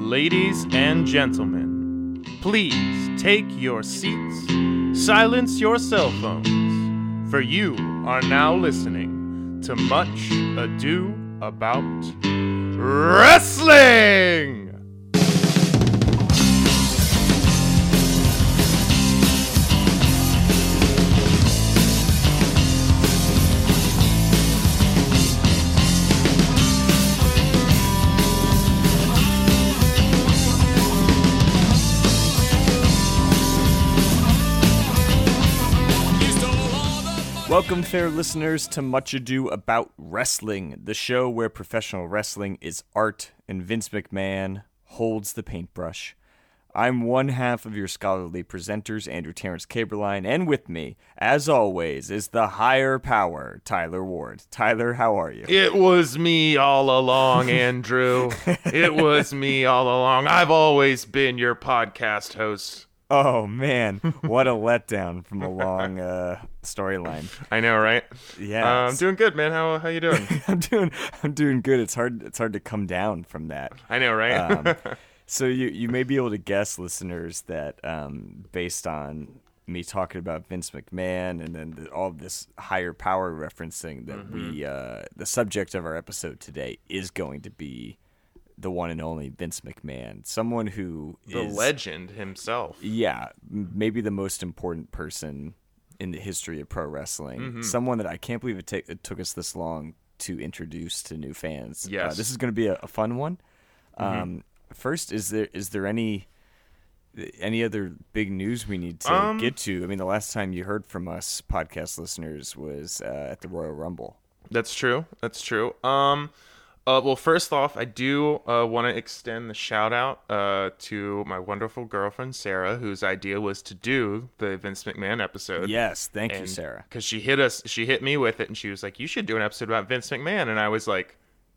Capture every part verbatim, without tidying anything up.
Ladies and gentlemen, please take your seats, silence your cell phones, for you are now listening to Much Ado About Wrestling! Welcome, fair listeners, to Much Ado About Wrestling, the show where professional wrestling is art and Vince McMahon holds the paintbrush. I'm one half of your scholarly presenters, Andrew Terrence Caberline, and with me, as always, is the higher power, Tyler Ward. Tyler, how are you? It was me all along, Andrew. It was me all along. I've always been your podcast host. Oh, man. What a letdown from a long uh, storyline. I know, right? Yeah. Uh, I'm doing good, man. How how you doing? I'm doing I'm doing good. It's hard it's hard to come down from that. I know, right? um, so you you may be able to guess, listeners, that um, based on me talking about Vince McMahon and then the, all this higher power referencing, that mm-hmm. we uh, the subject of our episode today is going to be the one and only Vince McMahon, someone who the is legend himself. Yeah, maybe the most important person in the history of pro wrestling. Mm-hmm. Someone that I can't believe it, ta- it took us this long to introduce to new fans. Yes, uh, this is going to be a, a fun one. Mm-hmm. Um, first, is there is there any any other big news we need to um, get to? I mean, the last time you heard from us, podcast listeners, was uh, at the Royal Rumble. That's true. That's true. Um. Uh, well, first off, I do uh, want to extend the shout out uh, to my wonderful girlfriend, Sarah, whose idea was to do the Vince McMahon episode. Yes, thank and, you, Sarah. Because she hit us, she hit me with it, and she was like, "You should do an episode about Vince McMahon." And I was like,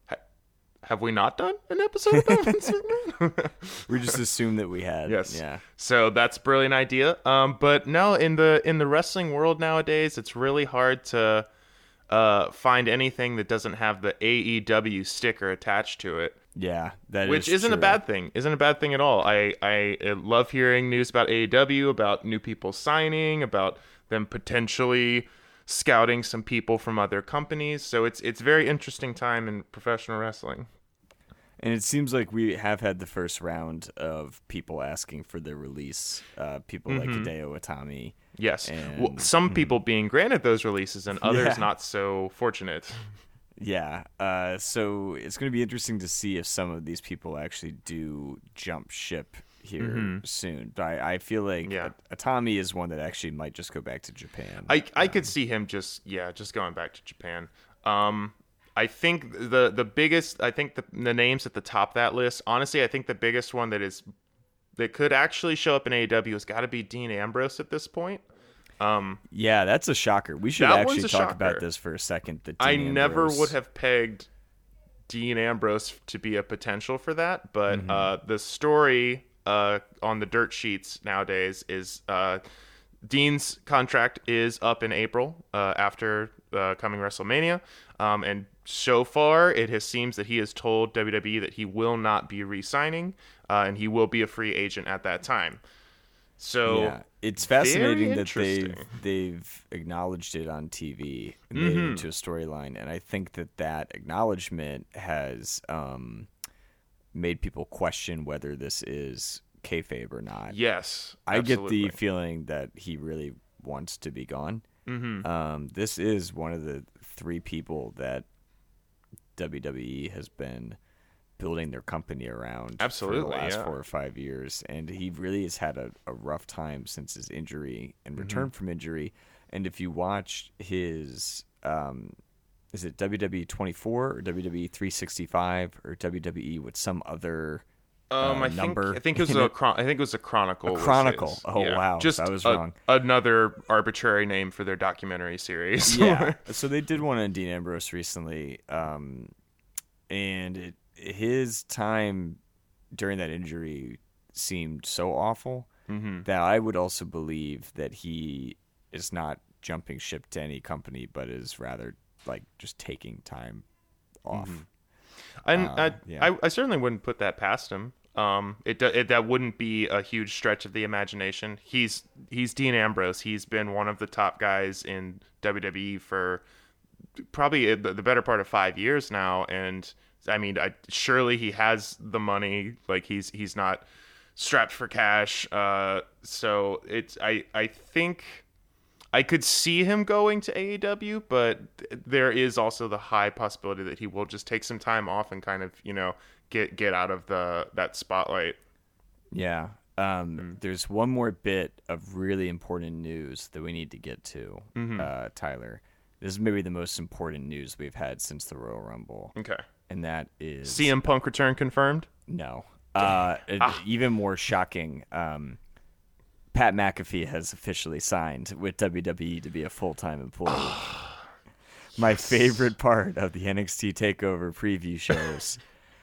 "Have we not done an episode about Vince McMahon?" We just assumed that we had. Yes. Yeah. So that's a brilliant idea. Um, but no, in the in the wrestling world nowadays, it's really hard to uh find anything that doesn't have the A E W sticker attached to it. Yeah, that which is isn't true. a bad thing. Isn't a bad thing at all. I, I I love hearing news about A E W, about new people signing, about them potentially scouting some people from other companies. So it's it's very interesting time in professional wrestling. And it seems like we have had the first round of people asking for their release. Uh, people mm-hmm. like Hideo Itami. Yes. And, well, some mm, people being granted those releases and others yeah. not so fortunate. Yeah. Uh, so it's going to be interesting to see if some of these people actually do jump ship here mm-hmm. soon. But I, I feel like yeah. Itami is one that actually might just go back to Japan. I, I um, could see him just, yeah, just going back to Japan. Um, I think the the biggest, I think the, the names at the top of that list, honestly, I think the biggest one that is that could actually show up in A E W has got to be Dean Ambrose at this point. Um, yeah, that's a shocker. We should actually talk shocker. about this for a second. That Dean I Ambrose... never would have pegged Dean Ambrose to be a potential for that, but mm-hmm. uh, the story uh, on the dirt sheets nowadays is uh, Dean's contract is up in April uh, after uh, coming WrestleMania, um, and so far it has seems that he has told W W E that he will not be re-signing, uh, and he will be a free agent at that time. So yeah, it's fascinating that they've they've acknowledged it on T V and made mm-hmm. it into a storyline, and I think that that acknowledgement has um, made people question whether this is kayfabe or not. Yes, I absolutely. get the feeling that he really wants to be gone. Mm-hmm. Um, this is one of the three people that W W E has been building their company around Absolutely, for the last yeah. four or five years, and he really has had a, a rough time since his injury and return mm-hmm. from injury. And if you watch his, um, is it W W E twenty-four or W W E three sixty-five or W W E with some other um, uh, I number? Think, I think it was a chron- I think it was a Chronicle. A Chronicle. His, oh yeah. wow, just I was a, wrong. Another arbitrary name for their documentary series. Yeah. So they did one on Dean Ambrose recently, um, and it. His time during that injury seemed so awful mm-hmm. that I would also believe that he is not jumping ship to any company, but is rather like just taking time off. Mm-hmm. And uh, I, yeah. I, I certainly wouldn't put that past him. Um, it, it that wouldn't be a huge stretch of the imagination. He's he's Dean Ambrose. He's been one of the top guys in W W E for probably the, the better part of five years now, and I mean, I, surely he has the money. Like he's he's not strapped for cash. Uh, so it's I I think I could see him going to A E W, but there is also the high possibility that he will just take some time off and kind of, you know, get get out of the that spotlight. Yeah. Um, mm. There's one more bit of really important news that we need to get to, mm-hmm. uh, Tyler. This is maybe the most important news we've had since the Royal Rumble. Okay. And that is... C M Punk return confirmed? No. Uh, ah. Even more shocking, um, Pat McAfee has officially signed with W W E to be a full-time employee. My yes. favorite part of the N X T TakeOver preview shows.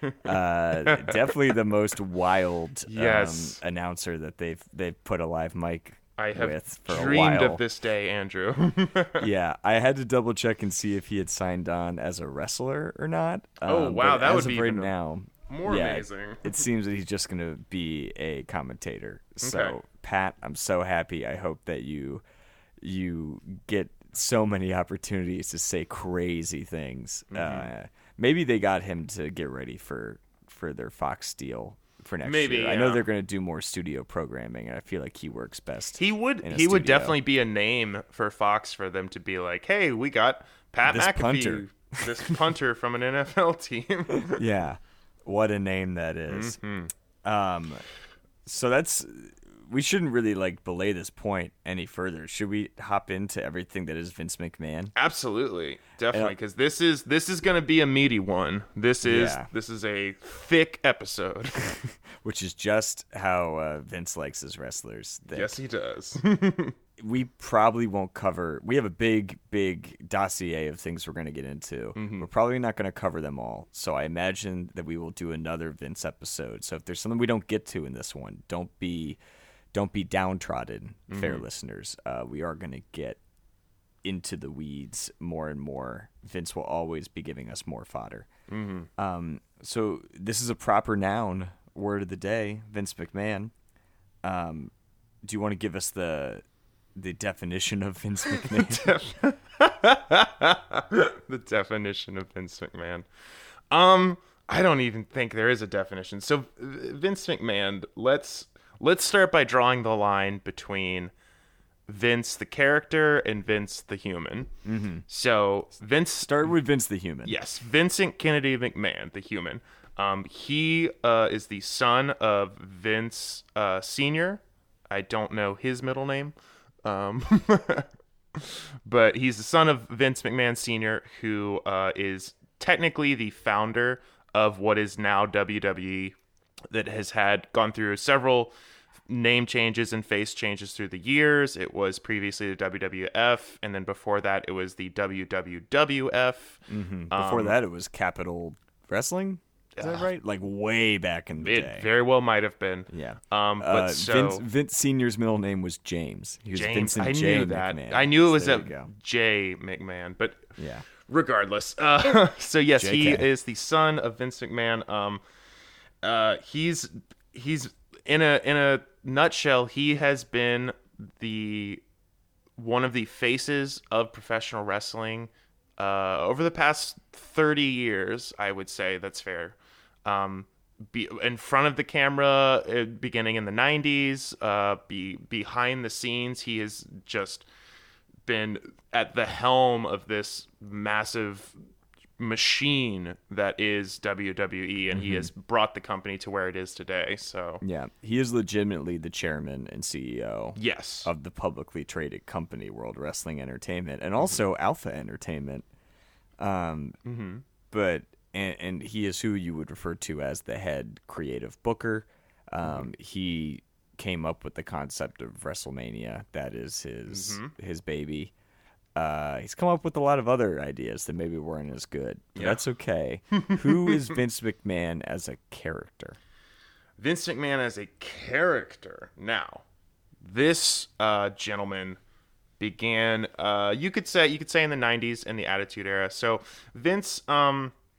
uh, definitely the most wild yes. um, announcer that they've they've put a live mic I have with for dreamed a while. of this day, Andrew. Yeah, I had to double check and see if he had signed on as a wrestler or not. Oh um, wow, that would be right even now. More yeah, amazing. It seems that he's just going to be a commentator. So, okay. Pat, I'm so happy. I hope that you you get so many opportunities to say crazy things. Mm-hmm. Uh, maybe they got him to get ready for, for their Fox deal for next maybe, year. Yeah. I know they're going to do more studio programming, and I feel like he works best. He would. He studio. would definitely be a name for Fox for them to be like, hey, we got Pat this McAfee, punter. this punter from an N F L team. Yeah. What a name that is. Mm-hmm. Um, so that's we shouldn't really like belay this point any further. Should we hop into everything that is Vince McMahon? Absolutely, definitely, because this is this is going to be a meaty one. This is yeah. this is a thick episode, which is just how uh, Vince likes his wrestlers. Thick. Yes, he does. We probably won't cover. We have a big, big dossier of things we're going to get into. Mm-hmm. We're probably not going to cover them all. So I imagine that we will do another Vince episode. So if there's something we don't get to in this one, don't be, don't be downtrodden, mm-hmm. fair listeners. Uh, we are going to get into the weeds more and more. Vince will always be giving us more fodder. Mm-hmm. Um, so this is a proper noun word of the day, Vince McMahon. Um, do you want to give us the the definition of Vince McMahon? The definition of Vince McMahon. Um, I don't even think there is a definition. So Vince McMahon, let's let's start by drawing the line between Vince the character and Vince the human. Mm-hmm. So Vince start with Vince the human. Yes, Vincent Kennedy McMahon, the human. Um, he uh, is the son of Vince uh, Senior. I don't know his middle name. Um, but he's the son of Vince McMahon Senior, who uh, is technically the founder of what is now W W E, that has had gone through several name changes and face changes through the years. It was previously the W W F, and then before that, it was the W W W F. Mm-hmm. Before um, that, it was Capital Wrestling. Is that right? Like way back in the it day. It very well might have been. Yeah. Um, but uh, so, Vince, Vince Senior's middle name was James. He was James. Vincent I J. knew that. McMahon. I knew it was so a J. McMahon, but yeah. Regardless, uh, so yes, J K. He is the son of Vince McMahon. Um, uh, he's he's in a in a nutshell, he has been the one of the faces of professional wrestling uh, over the past thirty years. I would say that's fair. Um, be in front of the camera, uh, beginning in the nineties, uh, be behind the scenes, he has just been at the helm of this massive machine that is W W E, and mm-hmm. he has brought the company to where it is today. So yeah, he is legitimately the chairman and C E O yes. of the publicly traded company World Wrestling Entertainment, and also mm-hmm. Alpha Entertainment. Um, mm-hmm. But and, and he is who you would refer to as the head creative booker. Um, mm-hmm. He came up with the concept of WrestleMania. That is his mm-hmm. his baby. Uh, he's come up with a lot of other ideas that maybe weren't as good. But yeah. That's okay. Who is Vince McMahon as a character? Vince McMahon as a character. Now, this uh, gentleman began. Uh, you could say you could say in the nineties in the Attitude Era. So Vince, um,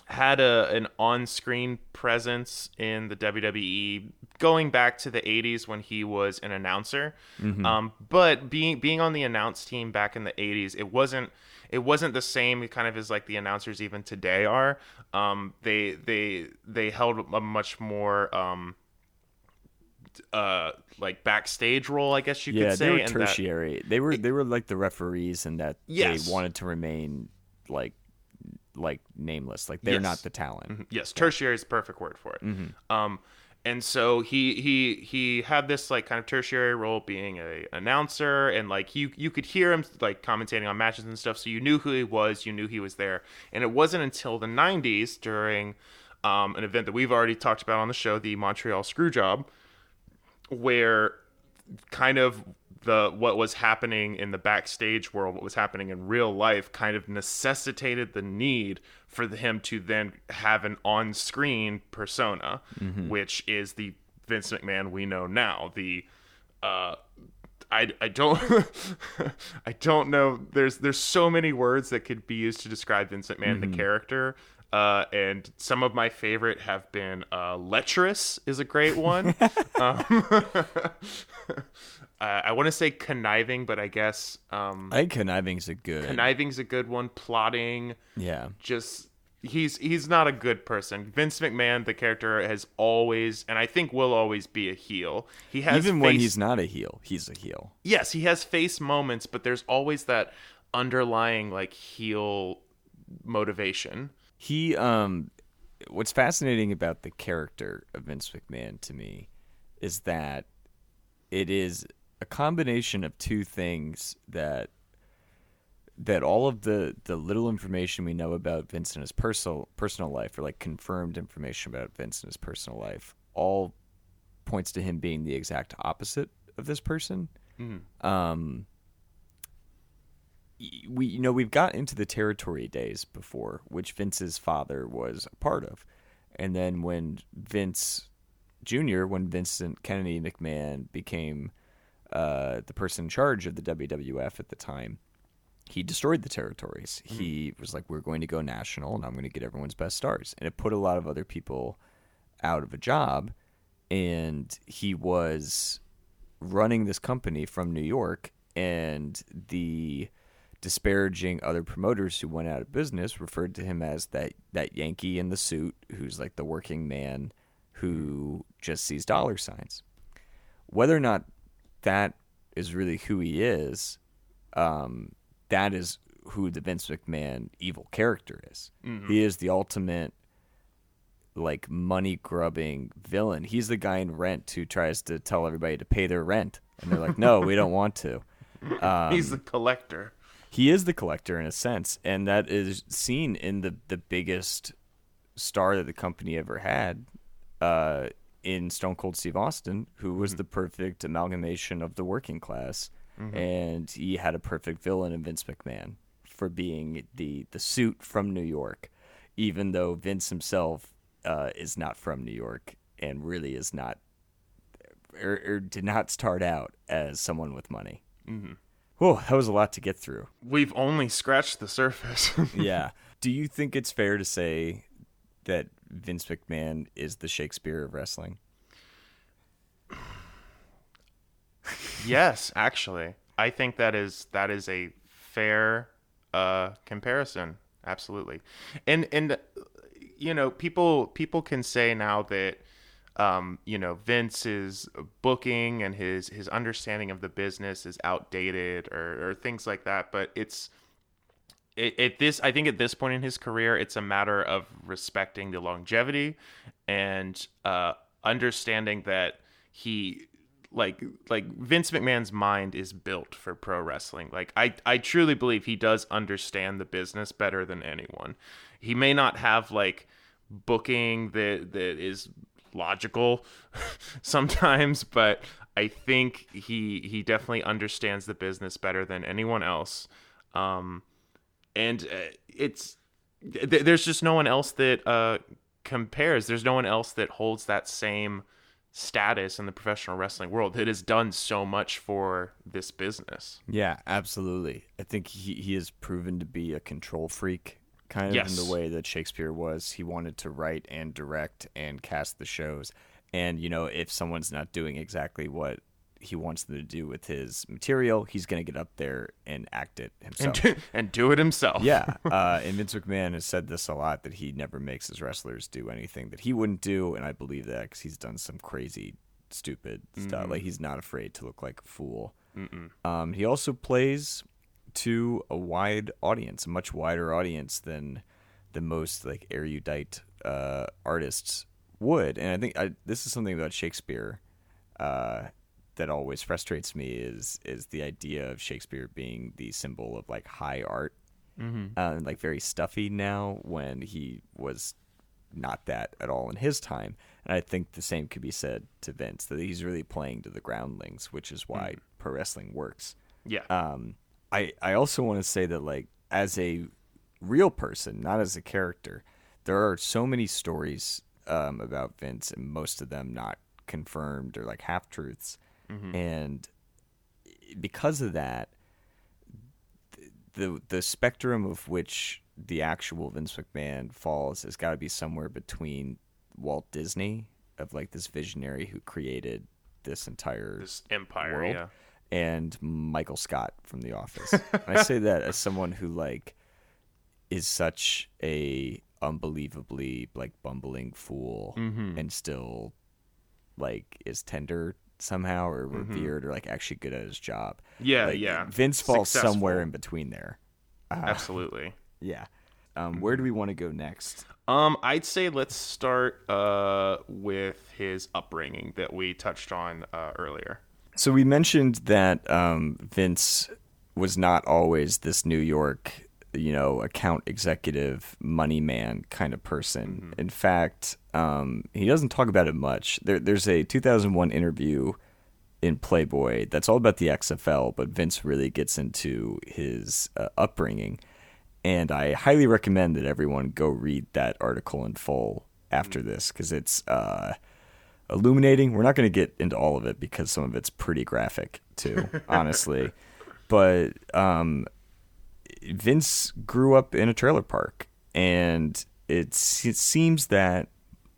had a an on-screen presence in the W W E going back to the eighties when he was an announcer. Mm-hmm. Um, but being being on the announce team back in the eighties, it wasn't it wasn't the same kind of as like the announcers even today are. Um, they they they held a much more um, uh, like backstage role, I guess you yeah, could say. Yeah, they were and tertiary. That, they were they were like the referees, and that yes. they wanted to remain like like nameless, like they're yes. not the talent. Mm-hmm. Yes, tertiary is the perfect word for it. Mm-hmm. Um, and so he he he had this like kind of tertiary role being a announcer, and like you you could hear him like commentating on matches and stuff, so you knew who he was, you knew he was there. And it wasn't until the nineties during um, an event that we've already talked about on the show, the Montreal Screwjob, where kind of the what was happening in the backstage world, what was happening in real life, kind of necessitated the need for him to then have an on-screen persona, mm-hmm. which is the Vince McMahon we know now. The uh, I, I don't I don't know. There's there's so many words that could be used to describe Vince McMahon, mm-hmm. the character. Uh, and some of my favorite have been uh, lecherous is a great one. um, Uh, I want to say conniving, but I guess um, I think conniving's a good. Conniving's a good one. Plotting, yeah. Just he's he's not a good person. Vince McMahon, the character, has always, and I think will always be a heel. He has even face, when he's not a heel, he's a heel. Yes, he has face moments, but there's always that underlying like heel motivation. He um, what's fascinating about the character of Vince McMahon to me is that it is a combination of two things that that all of the, the little information we know about Vince and his personal personal life, or like confirmed information about Vince and his personal life, all points to him being the exact opposite of this person. Mm-hmm. Um, we you know we've got into the territory days before, which Vince's father was a part of, and then when Vince Junior, when Vincent Kennedy McMahon became uh, the person in charge of the W W F at the time, he destroyed the territories. Mm-hmm. He was like, we're going to go national, and I'm going to get everyone's best stars. And it put a lot of other people out of a job, and he was running this company from New York, and the disparaging other promoters who went out of business referred to him as that, that Yankee in the suit who's like the working man who just sees dollar signs. Whether or not that is really who he is, um, that is who the Vince McMahon evil character is. Mm-hmm. He is the ultimate, like, money-grubbing villain. He's the guy in Rent who tries to tell everybody to pay their rent. And they're like, no, we don't want to. Um, He's the collector. He is the collector in a sense. And that is seen in the, the biggest star that the company ever had, uh, in Stone Cold Steve Austin, who was mm-hmm. the perfect amalgamation of the working class. Mm-hmm. And he had a perfect villain in Vince McMahon for being the, the suit from New York, even though Vince himself uh, is not from New York and really is not, or, or did not start out as someone with money. Mm-hmm. Oh, that was a lot to get through. We've only scratched the surface. Yeah. Do you think it's fair to say that Vince McMahon is the Shakespeare of wrestling? Yes, actually. I think that is that is a fair uh, comparison. Absolutely. And and you know, people people can say now that um, you know, Vince's booking and his his understanding of the business is outdated or, or things like that, but it's it, it this I think at this point in his career, it's a matter of respecting the longevity and uh, understanding that he like like Vince McMahon's mind is built for pro wrestling. Like I I truly believe he does understand the business better than anyone. He may not have like booking that that is logical sometimes, but I think he he definitely understands the business better than anyone else. Um, and uh, it's th- there's just no one else that uh, compares. There's no one else that holds that same status in the professional wrestling world that has done so much for this business. Yeah, absolutely. I think he, he has proven to be a control freak kind of Yes. in the way that Shakespeare was. He wanted to write and direct and cast the shows. And, you know, if someone's not doing exactly what he wants them to do with his material, he's going to get up there and act it himself. And do, and do it himself. Yeah. Uh, and Vince McMahon has said this a lot, that he never makes his wrestlers do anything that he wouldn't do. And I believe that because he's done some crazy, stupid mm-hmm. stuff. Like, he's not afraid to look like a fool. Um, he also plays to a wide audience, a much wider audience than the most like erudite uh, artists would. And I think I, this is something about Shakespeare uh, that always frustrates me is is the idea of Shakespeare being the symbol of like high art, mm-hmm. uh, and like very stuffy now, when he was not that at all in his time. And I think the same could be said to Vince, that he's really playing to the groundlings, which is why mm. pro wrestling works. Yeah. Um, I, I also want to say that, like, as a real person, not as a character, there are so many stories um, about Vince, and most of them not confirmed or like half truths. Mm-hmm. And because of that, the the spectrum of which the actual Vince McMahon falls has got to be somewhere between Walt Disney, of like this visionary who created this entire this empire, world, yeah. and Michael Scott from The Office. And I say that as someone who like is such a unbelievably like bumbling fool, mm-hmm. and still like is tender somehow, or revered, mm-hmm. or like actually good at his job. Yeah, like, yeah. Vince falls Successful. somewhere in between there. Uh, Absolutely. Yeah. Um, where do we want to go next? Um, I'd say let's start uh, with his upbringing that we touched on uh, earlier. So we mentioned that um, Vince was not always this New York, you know, account executive, money man kind of person. Mm-hmm. In fact, um, he doesn't talk about it much. There, there's a two thousand one interview in Playboy that's all about the X F L, but Vince really gets into his uh, upbringing. And I highly recommend that everyone go read that article in full after this, because it's uh, illuminating. We're not going to get into all of it because some of it's pretty graphic too, honestly. But um, Vince grew up in a trailer park, and it's, it seems that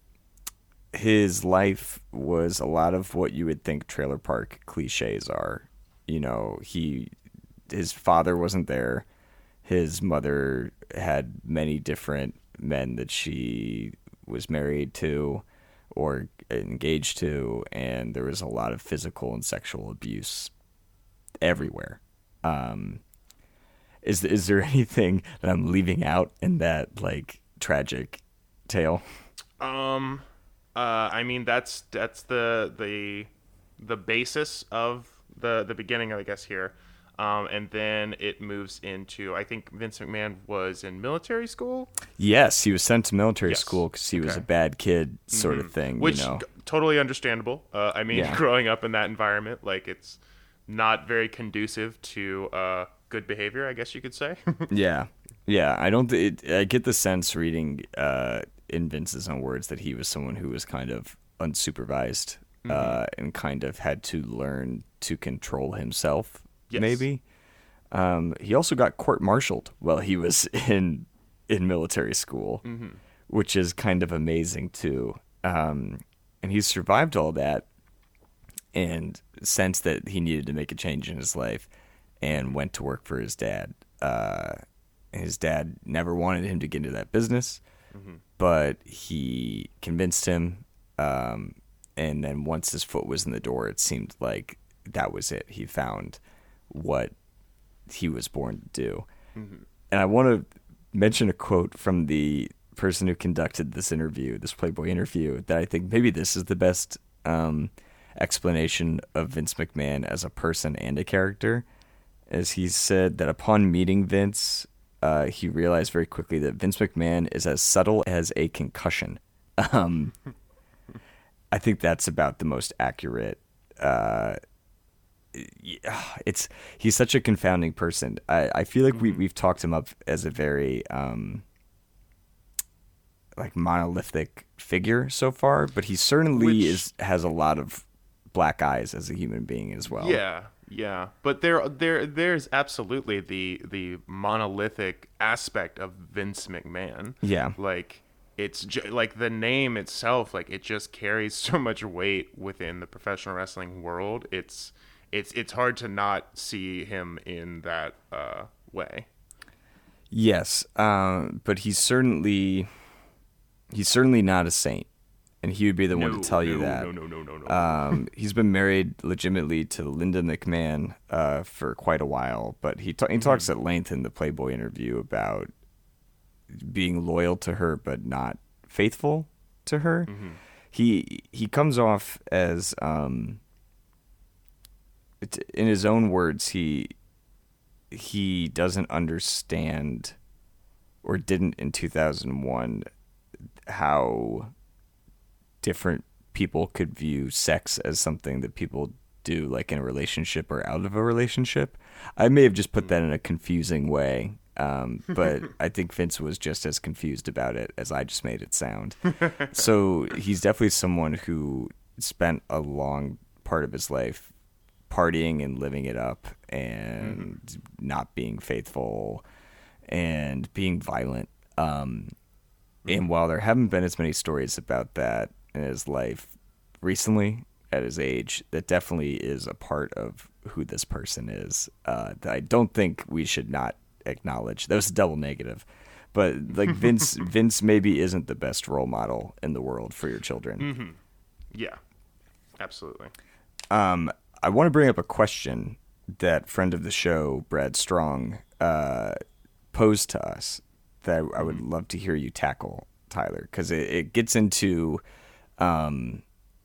his life was a lot of what you would think trailer park cliches are. You know, he his father wasn't there. His mother had many different men that she was married to or engaged to, and there was a lot of physical and sexual abuse everywhere. Um, is is there anything that I'm leaving out in that like tragic tale? Um, uh, I mean that's that's the the the basis of the the beginning, I guess, here. Um, and then it moves into, I think Vince McMahon was in military school. Yes, he was sent to military yes. school because he okay. was a bad kid, sort mm-hmm. of thing. Which, you know? totally understandable. Uh, I mean, yeah. growing up in that environment, like, it's not very conducive to uh, good behavior, I guess you could say. yeah, yeah. I don't. It, I get the sense reading uh, in Vince's own words that he was someone who was kind of unsupervised, mm-hmm. uh, and kind of had to learn to control himself. Yes. Maybe. Um, he also got court-martialed while he was in in military school, mm-hmm. which is kind of amazing too. Um, and he survived all that, and sensed that he needed to make a change in his life, and went to work for his dad. Uh, his dad never wanted him to get into that business, mm-hmm. but he convinced him. Um, and then once his foot was in the door, it seemed like that was it. He found what he was born to do. Mm-hmm. And I want to mention a quote from the person who conducted this interview, this Playboy interview, that I think maybe this is the best um, explanation of Vince McMahon as a person and a character, as he said that upon meeting Vince, uh, he realized very quickly that Vince McMahon is as subtle as a concussion. Um, I think that's about the most accurate uh It's he's such a confounding person. I, I feel like mm-hmm. we we've talked him up as a very um like monolithic figure so far, but he certainly Which, is has a lot of black eyes as a human being as well. Yeah, Yeah, but there, there, there's absolutely the the monolithic aspect of Vince McMahon. Yeah. Like it's ju- like the name itself, like it just carries so much weight within the professional wrestling world. It's it's it's hard to not see him in that uh, way. Yes, um, but he's certainly he's certainly not a saint, and he would be the No, one to tell no, you that. No, no, no, no, no. Um, he's been married legitimately to Linda McMahon uh, for quite a while, but he ta- he talks Mm-hmm. at length in the Playboy interview about being loyal to her but not faithful to her. Mm-hmm. He he comes off as, um, it- in his own words, he he doesn't understand, or didn't in two thousand one, how different people could view sex as something that people do like in a relationship or out of a relationship. I may have just put that in a confusing way, um, but I think Vince was just as confused about it as I just made it sound. So he's definitely someone who spent a long part of his life partying and living it up and mm-hmm. not being faithful and being violent. Um, mm-hmm. And while there haven't been as many stories about that in his life recently at his age, that definitely is a part of who this person is, uh, that I don't think we should not acknowledge. That was a double negative. But like Vince, Vince maybe isn't the best role model in the world for your children. Mm-hmm. Yeah, absolutely. Um, I want to bring up a question that friend of the show, Brad Strong, uh, posed to us that I would love to hear you tackle, Tyler, because it, it gets into um,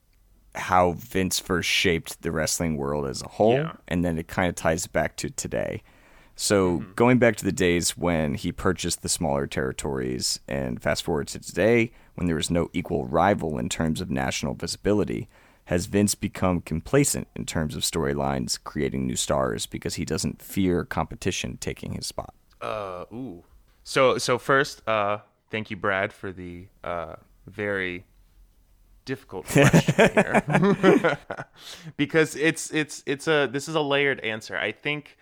how Vince first shaped the wrestling world as a whole, yeah. and then it kind of ties back to today. So mm-hmm. going back to the days when he purchased the smaller territories, and fast forward to today when there was no equal rival in terms of national visibility, has Vince become complacent in terms of storylines, creating new stars because he doesn't fear competition taking his spot? Uh, ooh. So, so first, uh, thank you, Brad, for the uh, very difficult question here, because it's it's it's a this is a layered answer. I think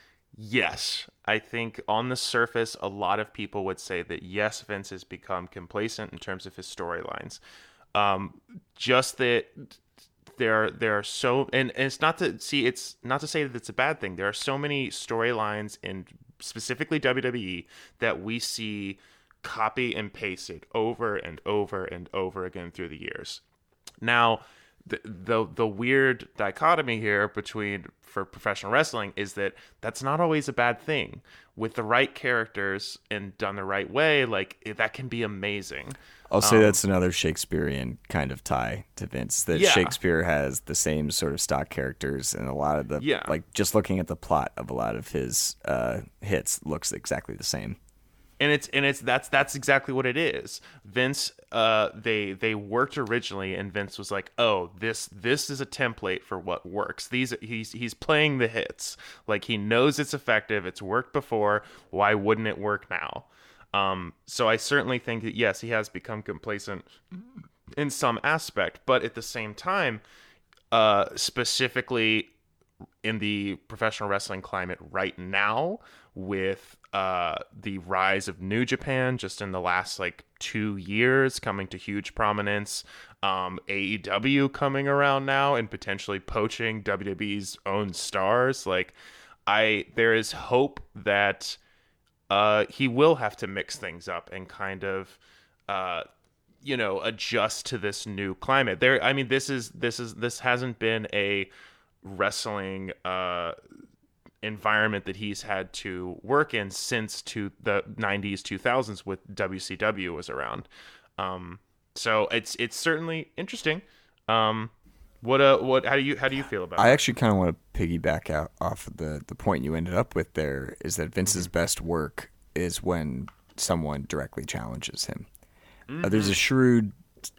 yes, I think on the surface, a lot of people would say that yes, Vince has become complacent in terms of his storylines. Um, just that. There, there are so, and, and it's not to see, it's not to say that it's a bad thing. There are so many storylines in specifically W W E that we see copy and pasted over and over and over again through the years. Now, the the, the weird dichotomy here between for professional wrestling is that that's not always a bad thing. With the right characters and done the right way, like that can be amazing. I'll say um, that's another Shakespearean kind of tie to Vince, that yeah. Shakespeare has the same sort of stock characters, and a lot of the, yeah. like just looking at the plot of a lot of his uh, hits looks exactly the same. And it's and it's that's that's exactly what it is. Vince, uh, they they worked originally, and Vince was like, "Oh, this this is a template for what works. These he's he's playing the hits. Like he knows it's effective. It's worked before. Why wouldn't it work now?" Um, so I certainly think that yes, he has become complacent in some aspect, but at the same time, uh, specifically in the professional wrestling climate right now, with uh, the rise of New Japan just in the last like two years coming to huge prominence, um, A E W coming around now and potentially poaching W W E's own stars, like I there is hope that uh, he will have to mix things up and kind of uh, you know adjust to this new climate. There, I mean, this is this is this hasn't been a wrestling uh environment that he's had to work in since to the nineties, two thousands with W C W was around. Um, so it's it's certainly interesting. Um, what uh what how do you how do you feel about I it? actually kind of want to piggyback out off of the the point you ended up with there, is that Vince's mm-hmm. best work is when someone directly challenges him. Mm-hmm. Uh, there's a shrewd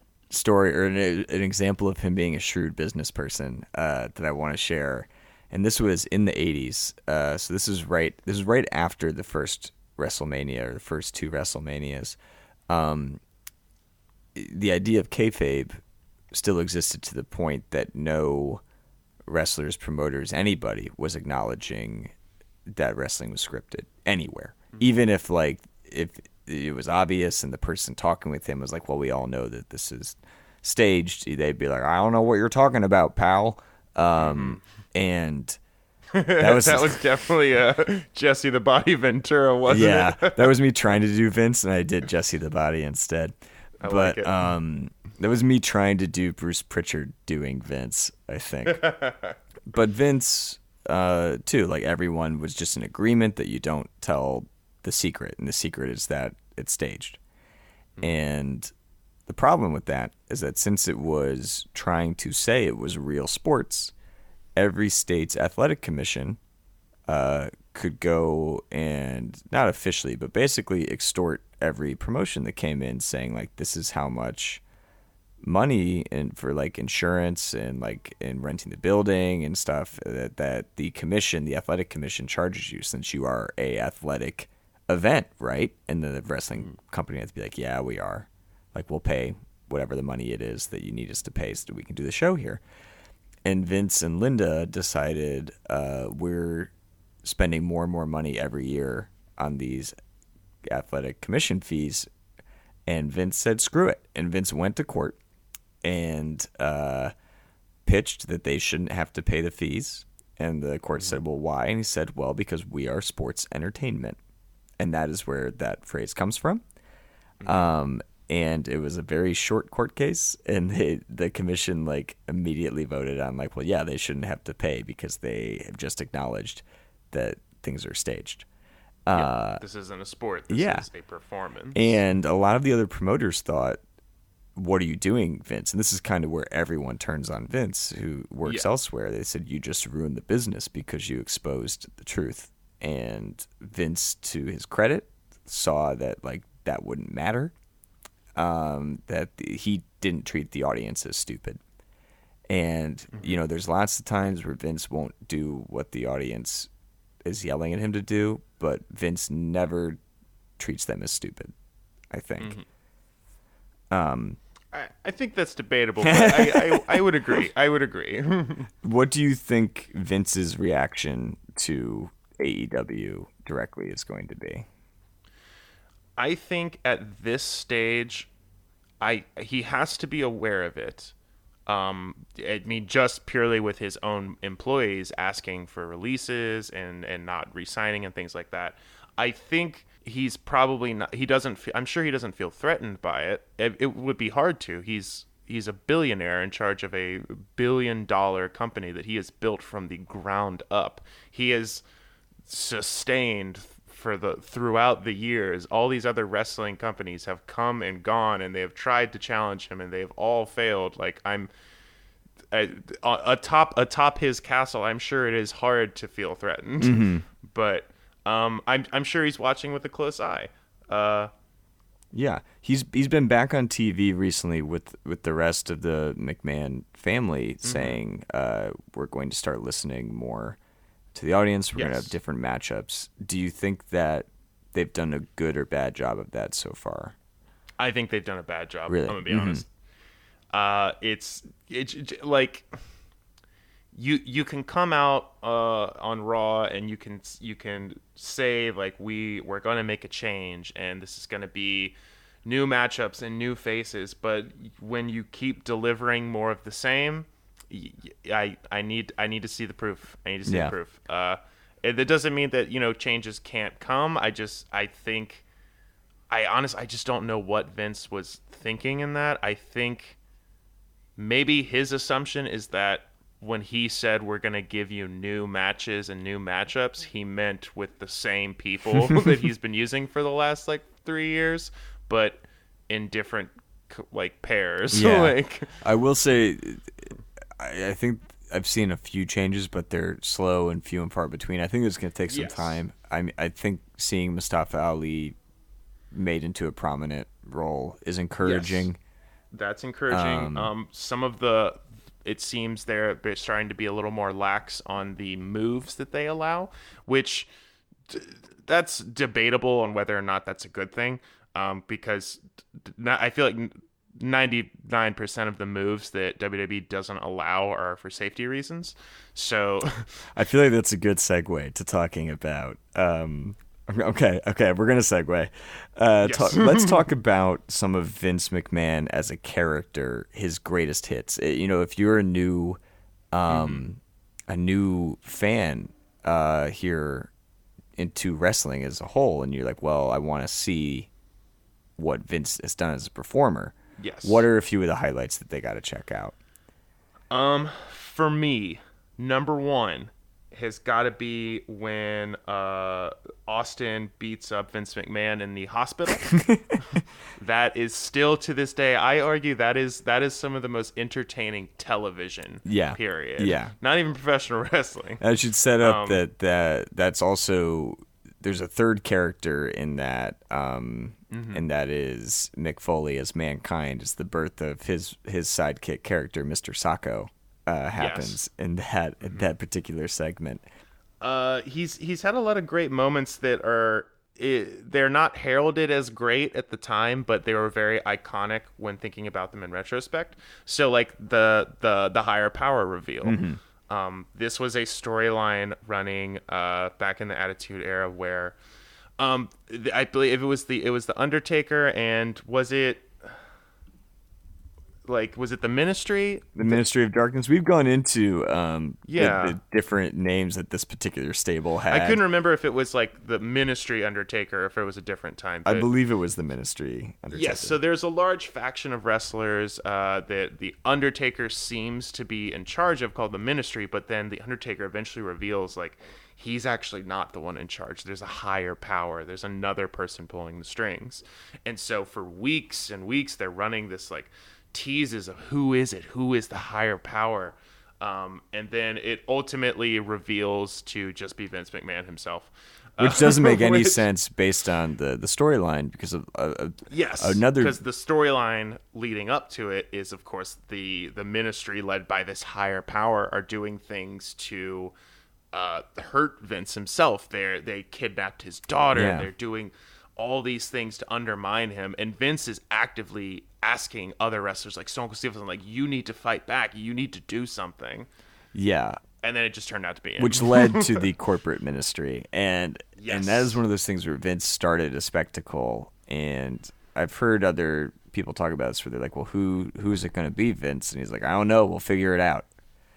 story or an, an example of him being a shrewd business person uh, that I want to share. And this was in the eighties. Uh, so this is right. This is right after the first WrestleMania, or the first two WrestleManias. Um, the idea of kayfabe still existed to the point that no wrestlers, promoters, anybody was acknowledging that wrestling was scripted anywhere. Mm-hmm. Even if like if it was obvious and the person talking with him was like, well, we all know that this is staged, they'd be like, I don't know what you're talking about, pal. Um, mm-hmm. And that was that was definitely uh, Jesse the Body Ventura, wasn't yeah, it? That was me trying to do Vince, and I did Jesse the Body instead. I but like it. um, that was me trying to do Bruce Pritchard doing Vince, I think. But Vince, uh, too, like everyone was just in agreement that you don't tell the secret, and the secret is that it's staged. Mm-hmm. And the problem with that is that since it was trying to say it was real sports, every state's athletic commission uh, could go and, not officially, but basically extort every promotion that came in saying, like, this is how much money and for, like, insurance and, like, in renting the building and stuff that, that the commission, the athletic commission charges you since you are a athletic event, right? And the wrestling company has to be like, yeah, we are. Like, we'll pay whatever the money it is that you need us to pay so that we can do the show here. And Vince and Linda decided uh, we're spending more and more money every year on these athletic commission fees. And Vince said, screw it. And Vince went to court and uh, pitched that they shouldn't have to pay the fees. And the court said, well, why? And he said, well, because we are sports entertainment. And that is where that phrase comes from. Mm-hmm. Um, and it was a very short court case, and they, the commission like immediately voted on like, well, yeah, they shouldn't have to pay because they have just acknowledged that things are staged. Yeah, uh, this isn't a sport. This yeah. is a performance. And a lot of the other promoters thought, what are you doing, Vince? And this is kind of where everyone turns on Vince, who works yeah. elsewhere. They said, you just ruined the business because you exposed the truth. And Vince, to his credit, saw that like that wouldn't matter. Um, that the, he didn't treat the audience as stupid. And, mm-hmm. you know, there's lots of times where Vince won't do what the audience is yelling at him to do, but Vince never treats them as stupid, I think. Mm-hmm. Um, I, I think that's debatable, but I, I, I would agree. I would agree. What do you think Vince's reaction to A E W directly is going to be? I think at this stage, I he has to be aware of it. Um, I mean, just purely with his own employees asking for releases and, and not re-signing and things like that. I think he's probably not. He doesn't. I'm sure he doesn't feel threatened by it. It, it would be hard to. He's he's a billionaire in charge of a billion dollar company that he has built from the ground up. He has sustained. For the throughout the years, all these other wrestling companies have come and gone, and they have tried to challenge him, and they've all failed. Like I'm I, atop atop his castle, I'm sure it is hard to feel threatened, mm-hmm. but um, I'm I'm sure he's watching with a close eye. Uh, yeah, he's he's been back on T V recently with with the rest of the McMahon family, mm-hmm. saying uh, we're going to start listening more to the audience. We're yes. going to have different matchups. Do you think that they've done a good or bad job of that so far? I think they've done a bad job. Really? I'm gonna be mm-hmm. honest. Uh, it's it's like you you can come out uh, on Raw and you can you can say like we we're gonna make a change and this is gonna be new matchups and new faces, but when you keep delivering more of the same. I, I need I need to see the proof. I need to see yeah. the proof. Uh, it, that doesn't mean that you know changes can't come. I just I think I honestly I just don't know what Vince was thinking in that. I think maybe his assumption is that when he said we're gonna give you new matches and new matchups, he meant with the same people that he's been using for the last like three years, but in different like pairs. Yeah. like I will say. I think I've seen a few changes, but they're slow and few and far between. I think it's going to take some yes. time. I mean, I think seeing Mustafa Ali made into a prominent role is encouraging. Yes. That's encouraging. Um, um, some of the, it seems they're, they're starting to be a little more lax on the moves that they allow, which d- that's debatable on whether or not that's a good thing. Um, because not, I feel like ninety-nine percent of the moves that W W E doesn't allow are for safety reasons. So I feel like that's a good segue to talking about. Um, okay, okay, we're gonna segue. Uh, Yes. talk, let's talk about some of Vince McMahon as a character, his greatest hits. It- you know, if you're a new, um, mm-hmm. a new fan uh, here into wrestling as a whole, and you're like, well, I want to see what Vince has done as a performer. Yes. What are a few of the highlights that they got to check out? Um, for me, number one has got to be when uh, Austin beats up Vince McMahon in the hospital. That is still to this day, I argue that is that is some of the most entertaining television. Yeah. Period. Yeah. Not even professional wrestling. I should set up Um, that that that's also there's a third character in that, um, mm-hmm. and that is Mick Foley as Mankind. Is the birth of his his sidekick character, Mister Sacco, uh, happens Yes. in that in that particular segment. Uh, he's he's had a lot of great moments that are it, they're not heralded as great at the time, but they were very iconic when thinking about them in retrospect. So like the the the higher power reveal. Mm-hmm. Um, this was a storyline running uh, back in the Attitude Era where um, I believe it was the it was the Undertaker and was it like was it the Ministry? The Ministry of Darkness. We've gone into um, Yeah. the, the different names that this particular stable had. I couldn't remember if it was like the Ministry Undertaker or if it was a different time. I but- believe it was the Ministry Undertaker. Yes, so there's a large faction of wrestlers uh, that the Undertaker seems to be in charge of called the Ministry, but then the Undertaker eventually reveals like he's actually not the one in charge. There's a higher power. There's another person pulling the strings. And so for weeks and weeks they're running this like teases of who is it? Who is the higher power? Um, and then it ultimately reveals to just be Vince McMahon himself. Which doesn't make any Which- sense based on the, the storyline because of uh, uh, Yes, another because the storyline leading up to it is, of course, the the Ministry led by this higher power are doing things to uh, hurt Vince himself. They they kidnapped his daughter. Yeah. They're doing all these things to undermine him, and Vince is actively asking other wrestlers like Stone Cold Steve Austin, like, you need to fight back. You need to do something. yeah. And then it just turned out to be him. Which led to the corporate ministry, and Yes. and that is one of those things where Vince started a spectacle, and I've heard other people talk about this where they're like, well, who who is it going to be, Vince? And he's like, I don't know, we'll figure it out.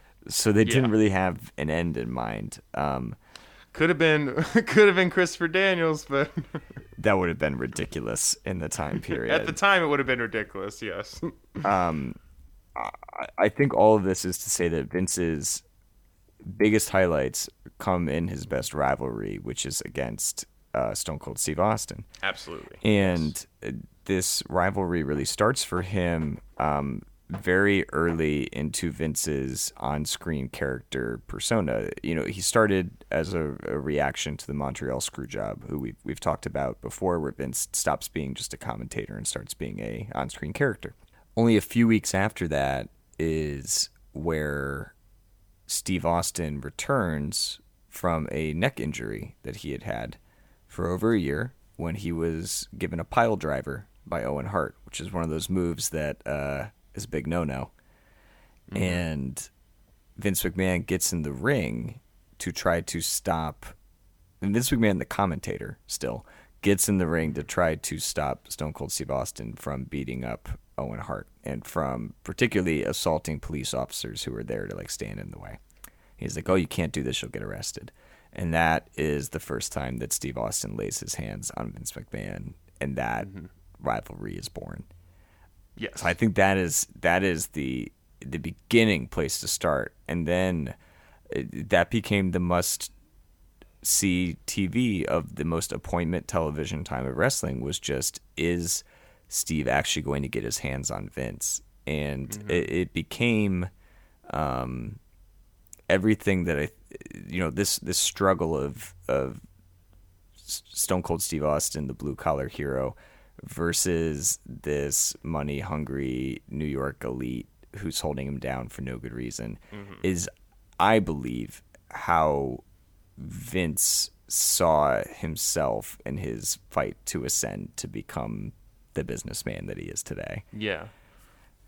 So they didn't Yeah. really have an end in mind. Um, could have been could have been Christopher Daniels, but that would have been ridiculous in the time period. at the time it would have been ridiculous. Yes. um, I, I think all of this is to say that Vince's biggest highlights come in his best rivalry, which is against uh, Stone Cold Steve Austin. Absolutely. And uh, this rivalry really starts for him um, very early into Vince's on-screen character persona. You know, he started as a, a reaction to the Montreal Screwjob, who we've, we've talked about before, where Vince stops being just a commentator and starts being a on-screen character. Only a few weeks after that is where Steve Austin returns from a neck injury that he had had for over a year when he was given a pile driver by Owen Hart, which is one of those moves that uh, is a big no-no. Mm-hmm. And Vince McMahon gets in the ring to try to stop, and Vince McMahon, the commentator, still gets in the ring to try to stop Stone Cold Steve Austin from beating up Owen Hart and from particularly assaulting police officers who were there to like stand in the way. He's like, oh, you can't do this, you'll get arrested. And that is the first time that Steve Austin lays his hands on Vince McMahon, and that mm-hmm. rivalry is born. Yes. So I think that is that is the the beginning place to start. And then it, that became the must see T V of the most appointment television time of wrestling was just, is Steve actually going to get his hands on Vince? And mm-hmm. it, it became um, everything that I, you know, this this struggle of of Stone Cold Steve Austin, the blue collar hero, versus this money hungry New York elite who's holding him down for no good reason, mm-hmm. is, I believe, how Vince saw himself in his fight to ascend to become the businessman that he is today. Yeah.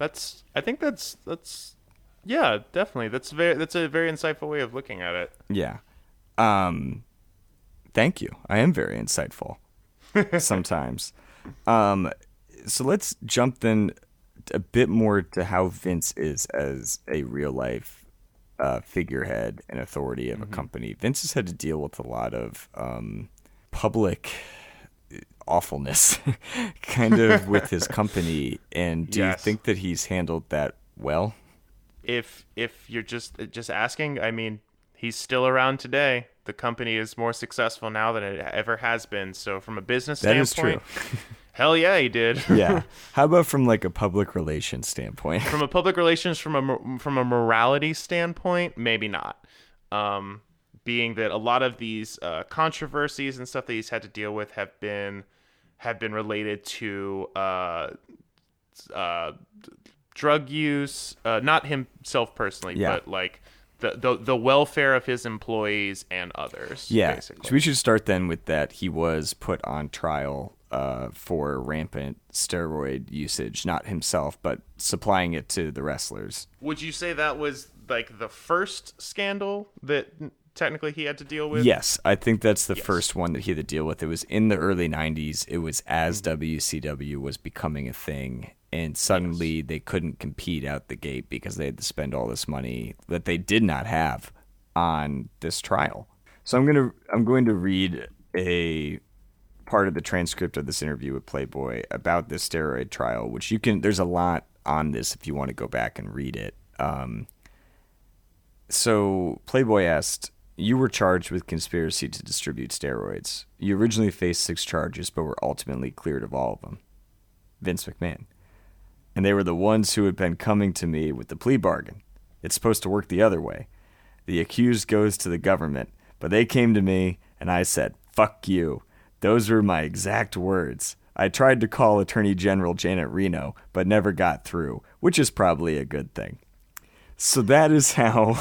That's I think that's that's yeah, definitely. That's very that's a very insightful way of looking at it. Yeah. Um thank you. I am very insightful sometimes. Um so let's jump then a bit more to how Vince is as a real life uh, figurehead and authority of mm-hmm. a company. Vince has had to deal with a lot of um, public awfulness kind of with his company. And do yes. you think that he's handled that well? If if you're just just asking, I mean, he's still around today. The company is more successful now than it ever has been. So from a business that standpoint, is true. Hell yeah, he did. Yeah. How about from like a public relations standpoint? From a public relations, from a from a morality standpoint, maybe not. Um, being that a lot of these uh, controversies and stuff that he's had to deal with have been have been related to uh, uh, drug use, uh, not himself personally, yeah. but like the, the the welfare of his employees and others. Yeah. Basically. So we should start then with that. He was put on trial Uh, for rampant steroid usage, not himself, but supplying it to the wrestlers. Would you say that was like the first scandal that technically he had to deal with? Yes, I think that's the yes. first one that he had to deal with. It was in the early nineties. It was as mm-hmm. W C W was becoming a thing, and suddenly yes. they couldn't compete out the gate because they had to spend all this money that they did not have on this trial. So I'm gonna I'm going to read a part of the transcript of this interview with Playboy about this steroid trial, which you can, there's a lot on this if you want to go back and read it. Um, so Playboy asked, you were charged with conspiracy to distribute steroids. You originally faced six charges, but were ultimately cleared of all of them. Vince McMahon. And they were the ones who had been coming to me with the plea bargain. It's supposed to work the other way. The accused goes to the government, but they came to me and I said, fuck you. Those were my exact words. I tried to call Attorney General Janet Reno, but never got through, which is probably a good thing. So that is how...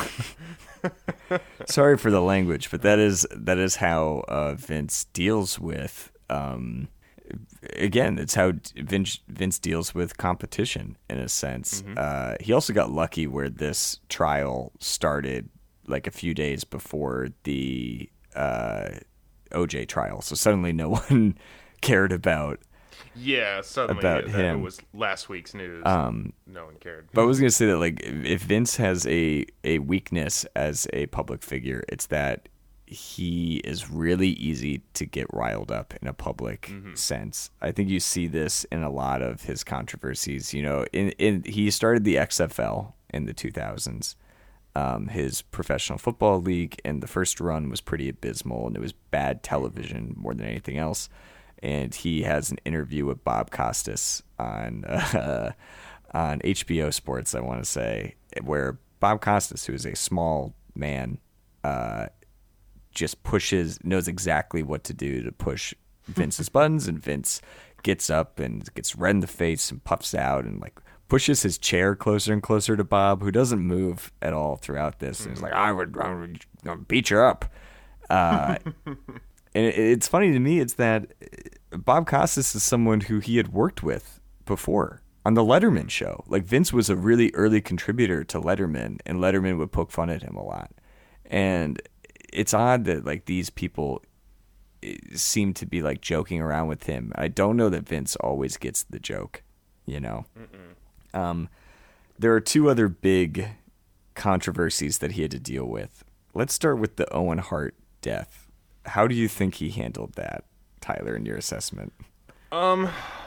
Sorry for the language, but that is that is how uh, Vince deals with... Um, again, it's how Vince, Vince deals with competition, in a sense. Mm-hmm. Uh, he also got lucky where this trial started like a few days before the... Uh, O J trial, so suddenly no one cared about yeah suddenly about it, him. It was last week's news. Um, no one cared. But I was gonna say that like if Vince has a a weakness as a public figure, it's that he is really easy to get riled up in a public mm-hmm. sense. I think you see this in a lot of his controversies. You know, in in he started the X F L in the two thousands. Um, his professional football league, and the first run was pretty abysmal, and it was bad television more than anything else. And he has an interview with Bob Costas on uh, on H B O Sports, I want to say, where Bob Costas, who is a small man, uh, just pushes, knows exactly what to do to push Vince's buttons, and Vince gets up and gets red in the face and puffs out and like pushes his chair closer and closer to Bob, who doesn't move at all throughout this. And he's like, I would, I would beat you up. Uh, and it, it's funny to me, it's that Bob Costas is someone who he had worked with before on the Letterman show. Like Vince was a really early contributor to Letterman, and Letterman would poke fun at him a lot. And it's odd that like these people seem to be like joking around with him. I don't know that Vince always gets the joke, you know? Mm-mm. Um, there are two other big controversies that he had to deal with. Let's start with the Owen Hart death. How do you think he handled that, Tyler, in your assessment? Um,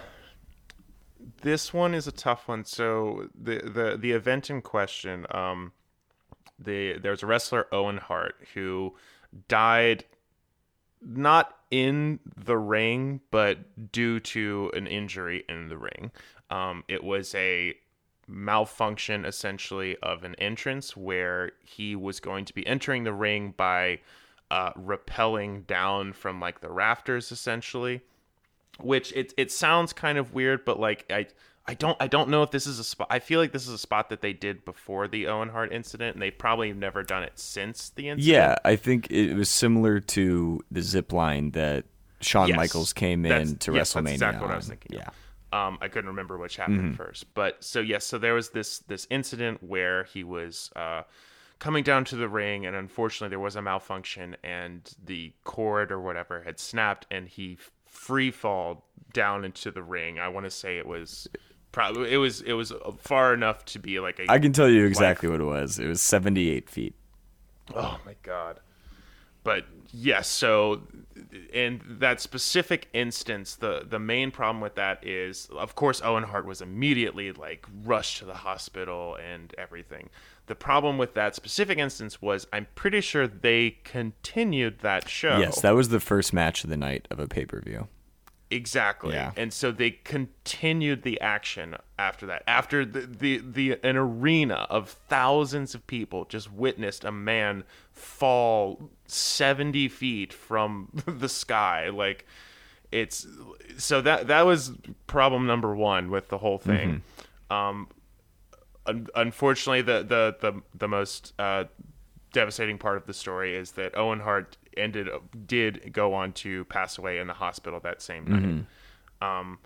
this one is a tough one. So the the, the event in question, um, the there's a wrestler, Owen Hart, who died not in the ring, but due to an injury in the ring. Um, it was a malfunction, essentially, of an entrance where he was going to be entering the ring by uh, rappelling down from like the rafters, essentially. Which it it sounds kind of weird, but like I I don't I don't know if this is a spot. I feel like this is a spot that they did before the Owen Hart incident, and they've probably never done it since the incident. Yeah, I think it was similar to the zip line that Shawn yes, Michaels came in to yes, WrestleMania. That's exactly what I was thinking. Yeah. Um, I couldn't remember which happened Mm-hmm. first, but so yes, so there was this this incident where he was uh, coming down to the ring, and unfortunately there was a malfunction, and the cord or whatever had snapped, and he free fall down into the ring. I want to say it was probably it was it was far enough to be like a. I can tell you exactly life. what it was. It was seventy-eight feet. Oh my god! But yes, so in that specific instance, the the main problem with that is, of course, Owen Hart was immediately like rushed to the hospital and everything. The problem with that specific instance was, I'm pretty sure they continued that show. Yes, that was the first match of the night of a pay-per-view. Exactly. Yeah. And so they continued the action after that. After the, the, the an arena of thousands of people just witnessed a man fall seventy feet from the sky. Like, it's so that that was problem number one with the whole thing. Mm-hmm. Um, un- unfortunately, the the the the most uh, devastating part of the story is that Owen Hart ended did go on to pass away in the hospital that same night. Mm-hmm. Um,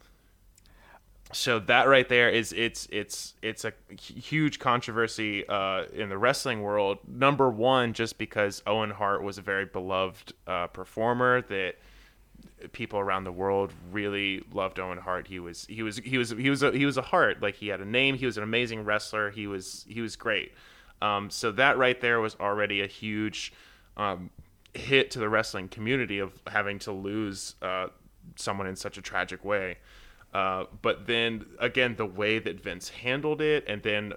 so that right there is it's it's it's a huge controversy uh, in the wrestling world. Number one, just because Owen Hart was a very beloved uh, performer that people around the world really loved Owen Hart. He was he was he was he was a, he was a Hart. Like, he had a name. He was an amazing wrestler. He was he was great. Um, so that right there was already a huge um, hit to the wrestling community of having to lose uh, someone in such a tragic way. Uh, but then again, the way that Vince handled it, and then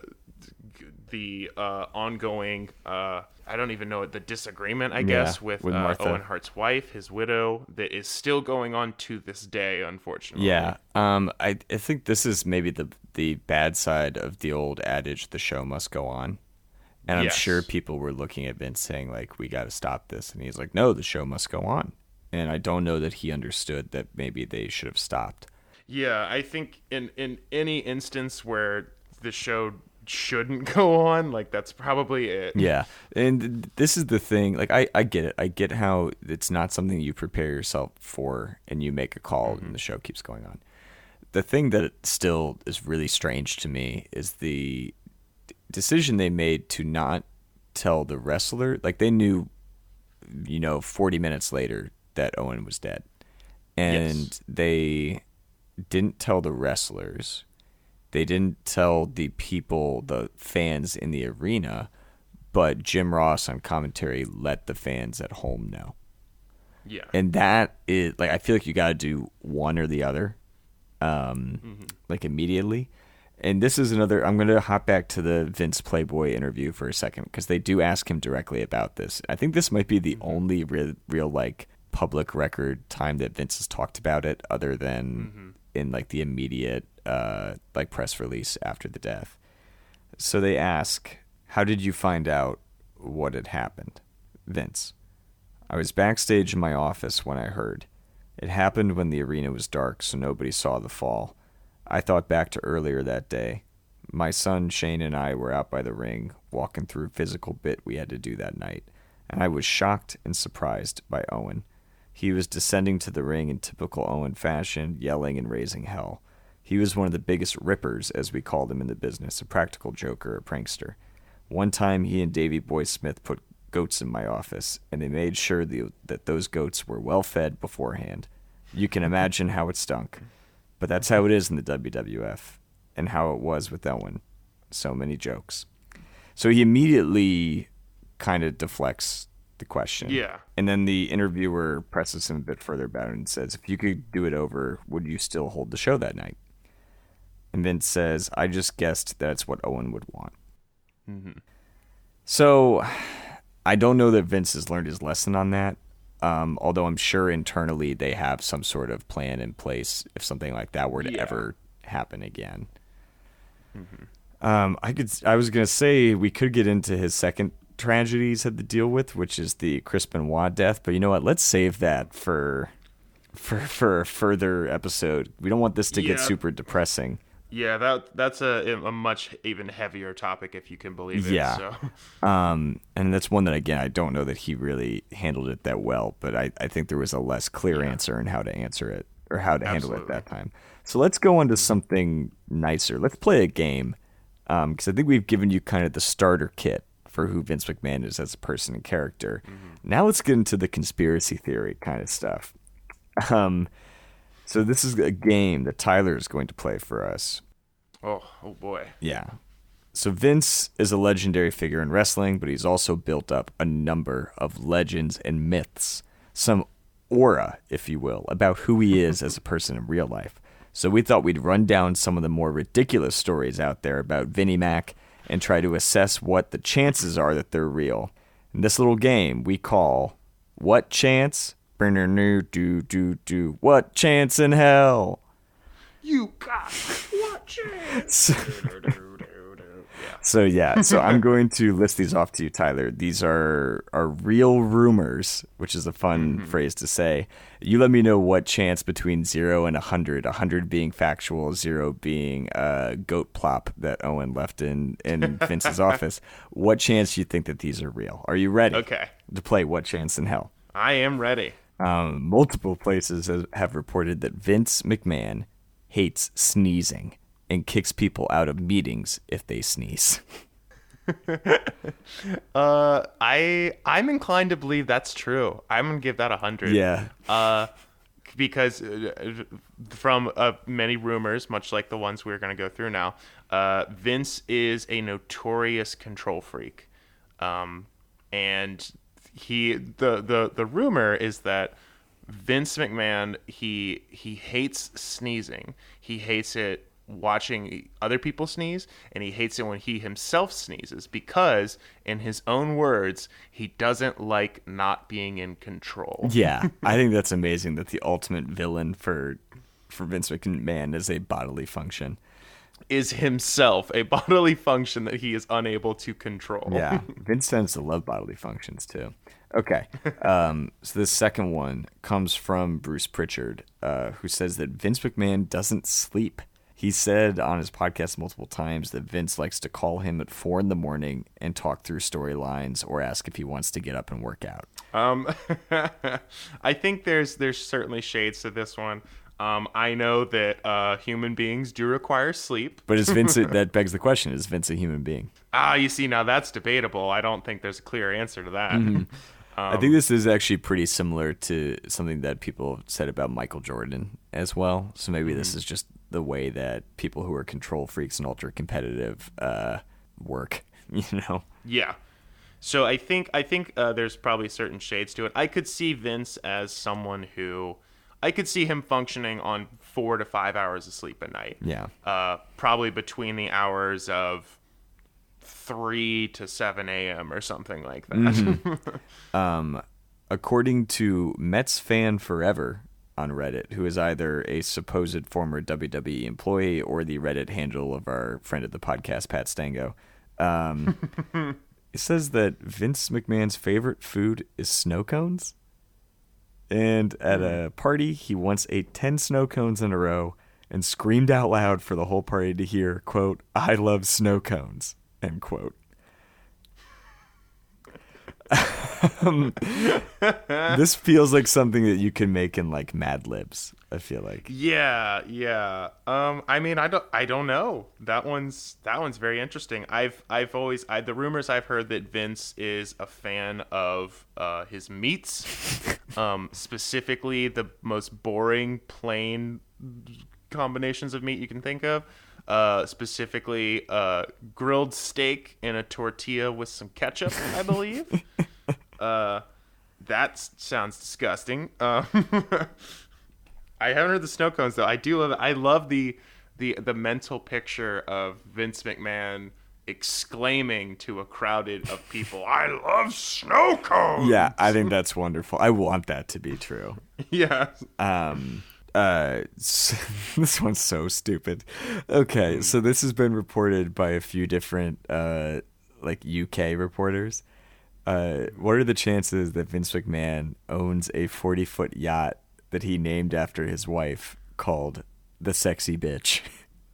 the uh, ongoing, uh, I don't even know, the disagreement, I guess, yeah, with, with uh, Owen Hart's wife, his widow, that is still going on to this day, unfortunately. Yeah. Um, I, I think this is maybe the, the bad side of the old adage, the show must go on. And I'm yes. sure people were looking at Vince saying, like, we got to stop this. And he's like, no, the show must go on. And I don't know that he understood that maybe they should have stopped. Yeah, I think in, in any instance where the show shouldn't go on, like, that's probably it. Yeah. And this is the thing. Like, I, I get it. I get how it's not something you prepare yourself for and you make a call mm-hmm. and the show keeps going on. The thing that still is really strange to me is the decision they made to not tell the wrestler. Like, they knew, you know, forty minutes later that Owen was dead, and yes. they didn't tell the wrestlers. They didn't tell the people, the fans in the arena, but Jim Ross on commentary let the fans at home know. Yeah. And that is, like, I feel like you got to do one or the other, um, mm-hmm. like, immediately. And this is another, I'm going to hop back to the Vince Playboy interview for a second, because they do ask him directly about this. I think this might be the mm-hmm. only real, real, like, public record time that Vince has talked about it, other than mm-hmm. in, like, the immediate, uh, like, press release after the death. So they ask, how did you find out what had happened? Vince: I was backstage in my office when I heard. It happened when the arena was dark, so nobody saw the fall. I thought back to earlier that day. My son Shane and I were out by the ring, walking through a physical bit we had to do that night, and I was shocked and surprised by Owen. He was descending to the ring in typical Owen fashion, yelling and raising hell. He was one of the biggest rippers, as we called him in the business, a practical joker, a prankster. One time he and Davey Boy Smith put goats in my office, and they made sure the, that those goats were well fed beforehand. You can imagine how it stunk. But that's how it is in the W W F, and how it was with Owen. So many jokes. So he immediately kind of deflects the question. Yeah. And then the interviewer presses him a bit further about it and says, if you could do it over, would you still hold the show that night? And Vince says, I just guessed that's what Owen would want. Mm-hmm. So I don't know that Vince has learned his lesson on that. Um, although I'm sure internally they have some sort of plan in place if something like that were to yeah. ever happen again. Mm-hmm. Um, I could, I was going to say we could get into his second tragedy he's had to deal with, which is the Chris Benoit death. But you know what? Let's save that for for for a further episode. We don't want this to yeah. get super depressing. Yeah, that that's a a much even heavier topic, if you can believe it. Yeah. So. Um, and that's one that, again, I don't know that he really handled it that well, but I, I think there was a less clear yeah. answer in how to answer it, or how to Absolutely. handle it at that time. So let's go on to something nicer. Let's play a game, because um, I think we've given you kind of the starter kit for who Vince McMahon is as a person and character. Mm-hmm. Now let's get into the conspiracy theory kind of stuff. Um, so this is a game that Tyler is going to play for us. Oh, oh boy. Yeah. So Vince is a legendary figure in wrestling, but he's also built up a number of legends and myths, some aura, if you will, about who he is as a person in real life. So we thought we'd run down some of the more ridiculous stories out there about Vinnie Mac and try to assess what the chances are that they're real. In this little game we call What Chance? Do do do do. What chance in hell? You got what chance? So, so yeah, so I'm going to list these off to you, Tyler. These are are real rumors, which is a fun mm-hmm. phrase to say. You let me know what chance between zero and a hundred. A hundred being factual, zero being a goat plop that Owen left in in Vince's office. What chance do you think that these are real? Are you ready? Okay. To play What Chance in Hell? I am ready. Um, multiple places has, have reported that Vince McMahon hates sneezing and kicks people out of meetings if they sneeze. uh, I I'm inclined to believe that's true. I'm gonna give that a hundred. Yeah. Uh, because uh, from uh, many rumors, much like the ones we're gonna go through now, uh, Vince is a notorious control freak, um, and he the the the rumor is that Vince McMahon he he hates sneezing. He hates it watching other people sneeze, and he hates it when he himself sneezes because, in his own words, he doesn't like not being in control. Yeah, I think that's amazing that the ultimate villain for for Vince McMahon is a bodily function. Is himself a bodily function that he is unable to control. Yeah, Vince tends to love bodily functions too. Okay, um, so the second one comes from Bruce Pritchard, uh, who says that Vince McMahon doesn't sleep. He said on his podcast multiple times that Vince likes to call him at four in the morning and talk through storylines or ask if he wants to get up and work out. Um, I think there's there's certainly shades to this one. Um, I know that uh, human beings do require sleep. But is Vince, that begs the question, is Vince a human being? Ah, you see, now that's debatable. I don't think there's a clear answer to that. Mm-hmm. Um, I think this is actually pretty similar to something that people have said about Michael Jordan as well. So maybe mm-hmm. this is just the way that people who are control freaks and ultra competitive uh, work, you know? Yeah. So I think I think uh, there's probably certain shades to it. I could see Vince as someone who... I could see him functioning on four to five hours of sleep a night. Yeah. Uh, probably between the hours of three to seven a.m. or something like that. Mm-hmm. um, according to Mets Fan Forever on Reddit, who is either a supposed former W W E employee or the Reddit handle of our friend of the podcast, Pat Stango, um, it says that Vince McMahon's favorite food is snow cones. And at a party, he once ate ten snow cones in a row and screamed out loud for the whole party to hear, quote, "I love snow cones," end quote. um, this feels like something that you can make in like Mad Libs, I feel like. Yeah, yeah. Um, I mean, I don't, I don't know. That one's that one's very interesting. I've, I've always, I, the rumors I've heard that Vince is a fan of uh, his meats, um, specifically the most boring, plain combinations of meat you can think of. Uh, specifically, uh, grilled steak in a tortilla with some ketchup, I believe. uh, that sounds disgusting. Uh, I haven't heard the snow cones though. I do love. I love the the the mental picture of Vince McMahon exclaiming to a crowded of people, "I love snow cones." Yeah, I think that's wonderful. I want that to be true. Yeah. Um. Uh, so, this one's so stupid. Okay, so this has been reported by a few different, uh, like U K reporters. Uh, what are the chances that Vince McMahon owns a forty-foot yacht that he named after his wife called the Sexy Bitch?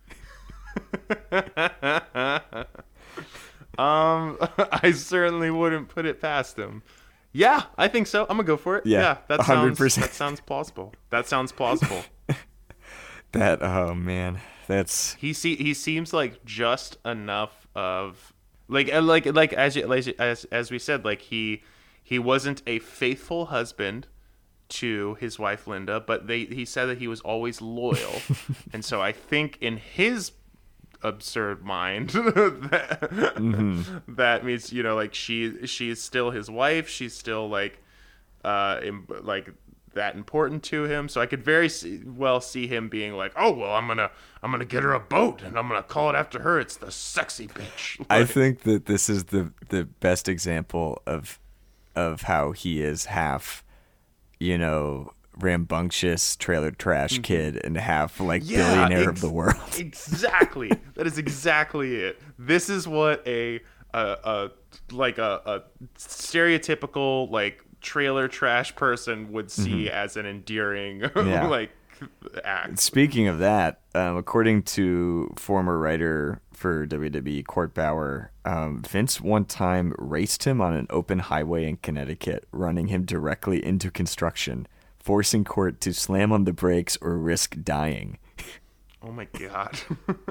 um, I certainly wouldn't put it past him. Yeah, I think so. I'm gonna go for it. Yeah, yeah that one hundred percent. sounds that sounds plausible. That sounds plausible. That oh man, that's He see he seems like just enough of like uh, like like as you- as as as we said, like he he wasn't a faithful husband to his wife Linda, but they he said that he was always loyal, and so I think in his absurd mind that, mm-hmm. that means, you know, like she she's still his wife, she's still like uh im- like that important to him. So I could very see, well see him being like, oh well, I'm gonna I'm gonna get her a boat and I'm gonna call it after her. It's the sexy bitch. Like, I think that this is the the best example of of how he is half, you know, rambunctious trailer trash kid and half like yeah, billionaire ex- of the world. Exactly. That is exactly it. This is what a a, a like a, a stereotypical like trailer trash person would see mm-hmm. as an endearing yeah. like act. Speaking of that, um, according to former writer for W W E Court Bauer, um, Vince one time raced him on an open highway in Connecticut, running him directly into construction, forcing Court to slam on the brakes or risk dying. Oh my god.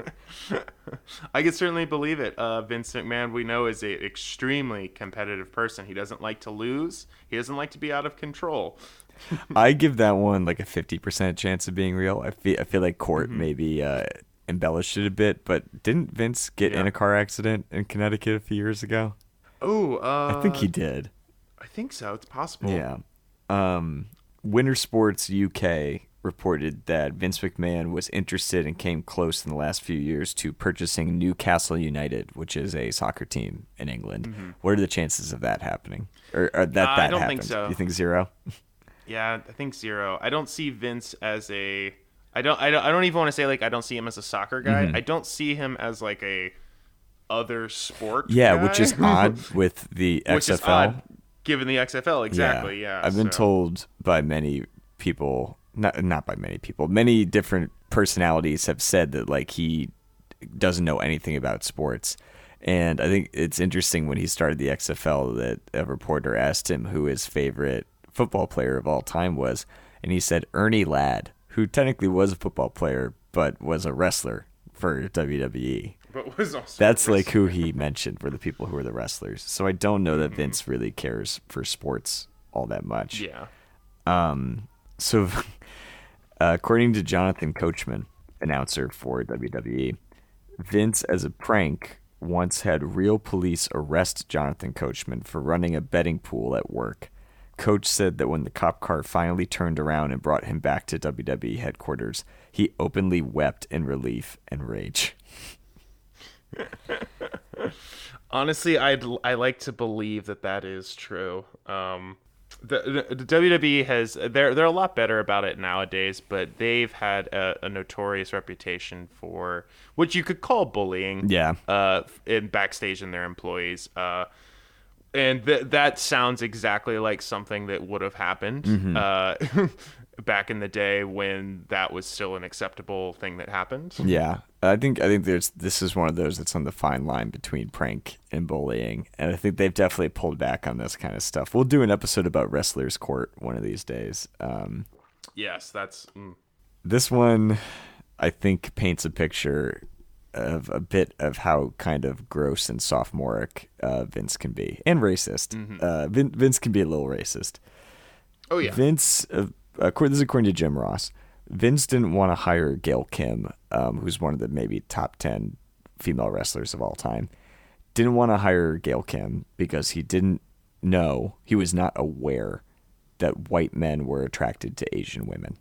I can certainly believe it. Uh, Vince McMahon, we know, is a extremely competitive person. He doesn't like to lose. He doesn't like to be out of control. I give that one like a fifty percent chance of being real. I feel I feel like Court mm-hmm. maybe uh, embellished it a bit, but didn't Vince get yeah. in a car accident in Connecticut a few years ago? Oh, uh, I think he did. I think so. It's possible. Yeah. Um, Winter Sports U K reported that Vince McMahon was interested and came close in the last few years to purchasing Newcastle United, which is a soccer team in England. Mm-hmm. What are the chances of that happening? Or, or that uh, that I don't happens? think so. You think zero? Yeah, I think zero. I don't see Vince as a. I don't. I don't. I don't even want to say like I don't see him as a soccer guy. Mm-hmm. I don't see him as like a other sport. Yeah, guy. which is odd with the X F L. Which is odd, given the X F L, exactly. Yeah, yeah I've been so. told by many people, not not by many people, many different personalities have said that like he doesn't know anything about sports. And I think it's interesting when he started the X F L that a reporter asked him who his favorite football player of all time was, and he said Ernie Ladd, who technically was a football player but was a wrestler for W W E. But was also That's like who he mentioned for the people who were the wrestlers. So I don't know that Vince really cares for sports all that much. Yeah. Um. So, uh, according to Jonathan Coachman, announcer for W W E, Vince, as a prank, once had real police arrest Jonathan Coachman for running a betting pool at work. Coach said that when the cop car finally turned around and brought him back to W W E headquarters, he openly wept in relief and rage. Honestly, I'd I like to believe that that is true. Um, the, the, the W W E has they're they're a lot better about it nowadays, but they've had a, a notorious reputation for what you could call bullying. Yeah. Uh, in backstage in their employees. Uh. And th- that sounds exactly like something that would have happened mm-hmm. uh, back in the day when that was still an acceptable thing that happened. Yeah, I think I think there's this is one of those that's on the fine line between prank and bullying, and I think they've definitely pulled back on this kind of stuff. We'll do an episode about Wrestlers Court one of these days. Um, yes, that's mm. This one. I think paints a picture of a bit of how kind of gross and sophomoric uh, Vince can be, and racist. Mm-hmm. Uh, Vin- Vince can be a little racist. Oh yeah, Vince. Uh, according, this is according to Jim Ross. Vince didn't want to hire Gail Kim, um, who's one of the maybe top ten female wrestlers of all time. Didn't want to hire Gail Kim because he didn't know, he was not aware that white men were attracted to Asian women.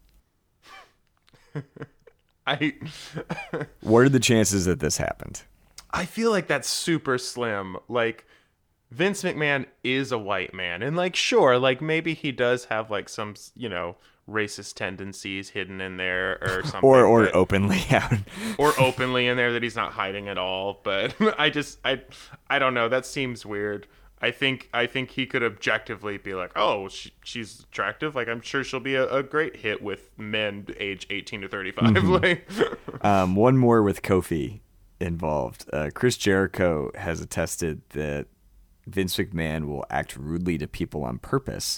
I What are the chances that this happened? I feel like that's super slim. Like, Vince McMahon is a white man, and like, sure, like maybe he does have like some, you know, racist tendencies hidden in there or something, or or but, openly out, or openly in there that he's not hiding at all. But I just I I don't know. That seems weird. I think I think he could objectively be like, oh, she, she's attractive. Like, I'm sure she'll be a, a great hit with men age eighteen to thirty-five. Mm-hmm. Like, um, one more with Kofi involved. Uh, Chris Jericho has attested that Vince McMahon will act rudely to people on purpose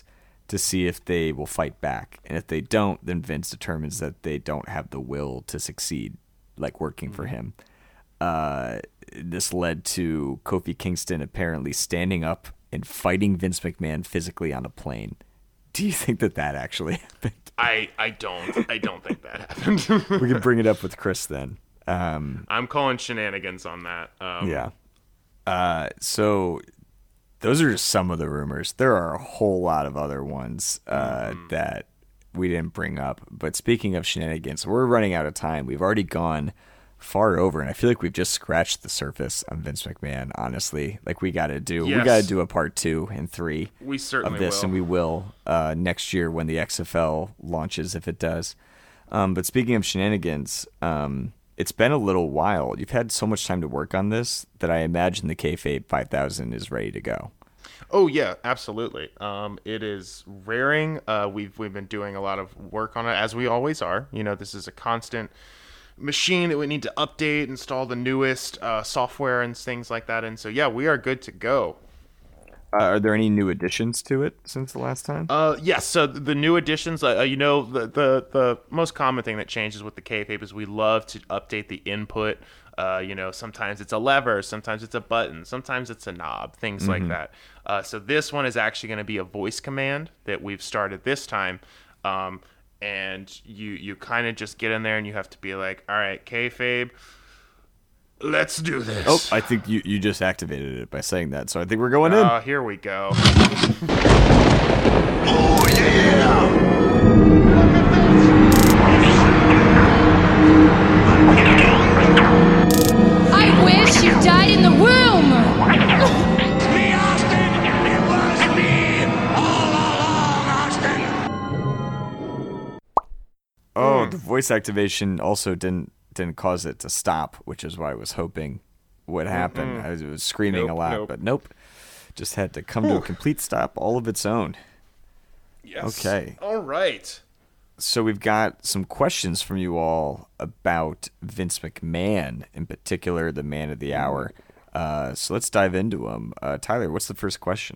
to see if they will fight back. And if they don't, then Vince determines that they don't have the will to succeed, like working for him. Uh, this led to Kofi Kingston apparently standing up and fighting Vince McMahon physically on a plane. Do you think that that actually happened? I, I don't. I don't think that happened. We can bring it up with Chris then. Um, I'm calling shenanigans on that. Um, yeah. Uh, so those are just some of the rumors. There are a whole lot of other ones uh, mm. that we didn't bring up. But speaking of shenanigans, we're running out of time. We've already gone far over, and I feel like we've just scratched the surface on Vince McMahon, honestly. Like, we got to do yes. we got to do a part two and three we certainly of this, will. and we will uh, next year when the X F L launches, if it does. Um, but speaking of shenanigans, um, it's been a little while. You've had so much time to work on this that I imagine the Kayfabe five thousand is ready to go. Oh yeah, absolutely. Um, it is raring. Uh, we've we've been doing a lot of work on it, as we always are. You know, this is a constant machine that we need to update, install the newest uh, software and things like that. And so, yeah, we are good to go. Uh, are there any new additions to it since the last time? Uh, yes. So the new additions, uh, you know, the, the the most common thing that changes with the Kayfabe is we love to update the input. Uh, you know, sometimes it's a lever, sometimes it's a button, sometimes it's a knob, things mm-hmm. like that. Uh, so this one is actually going to be a voice command that we've started this time. Um, and you you kind of just get in there and you have to be like, all right, Kayfabe, let's do this. Oh, I think you, you just activated it by saying that, so I think we're going in. Oh, here we go. Oh, yeah! I wish you died in the womb! Me, Austin! It was me! All along, Austin! Oh, the voice activation also didn't didn't cause it to stop, which is why I was hoping would happen. Mm-mm. I was, was screaming nope, a lot, nope. but nope. Just had to come Whew. to a complete stop all of its own. Yes. Okay. All right. So we've got some questions from you all about Vince McMahon, in particular, the man of the hour. Uh, so let's dive into them. Uh, Tyler, what's the first question?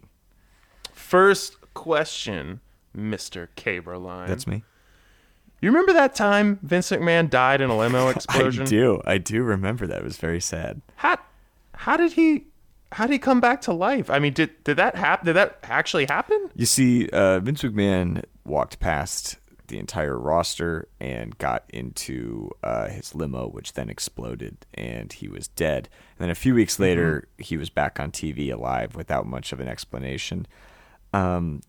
First question, Mister Caberline. That's me. You remember that time Vince McMahon died in a limo explosion? I do. I do remember that. It was very sad. How, how did he... How did he come back to life? I mean, did did that happen? Did that actually happen? You see, uh, Vince McMahon walked past the entire roster and got into uh, his limo, which then exploded, and he was dead. And then a few weeks later, mm-hmm. he was back on T V alive without much of an explanation. Um,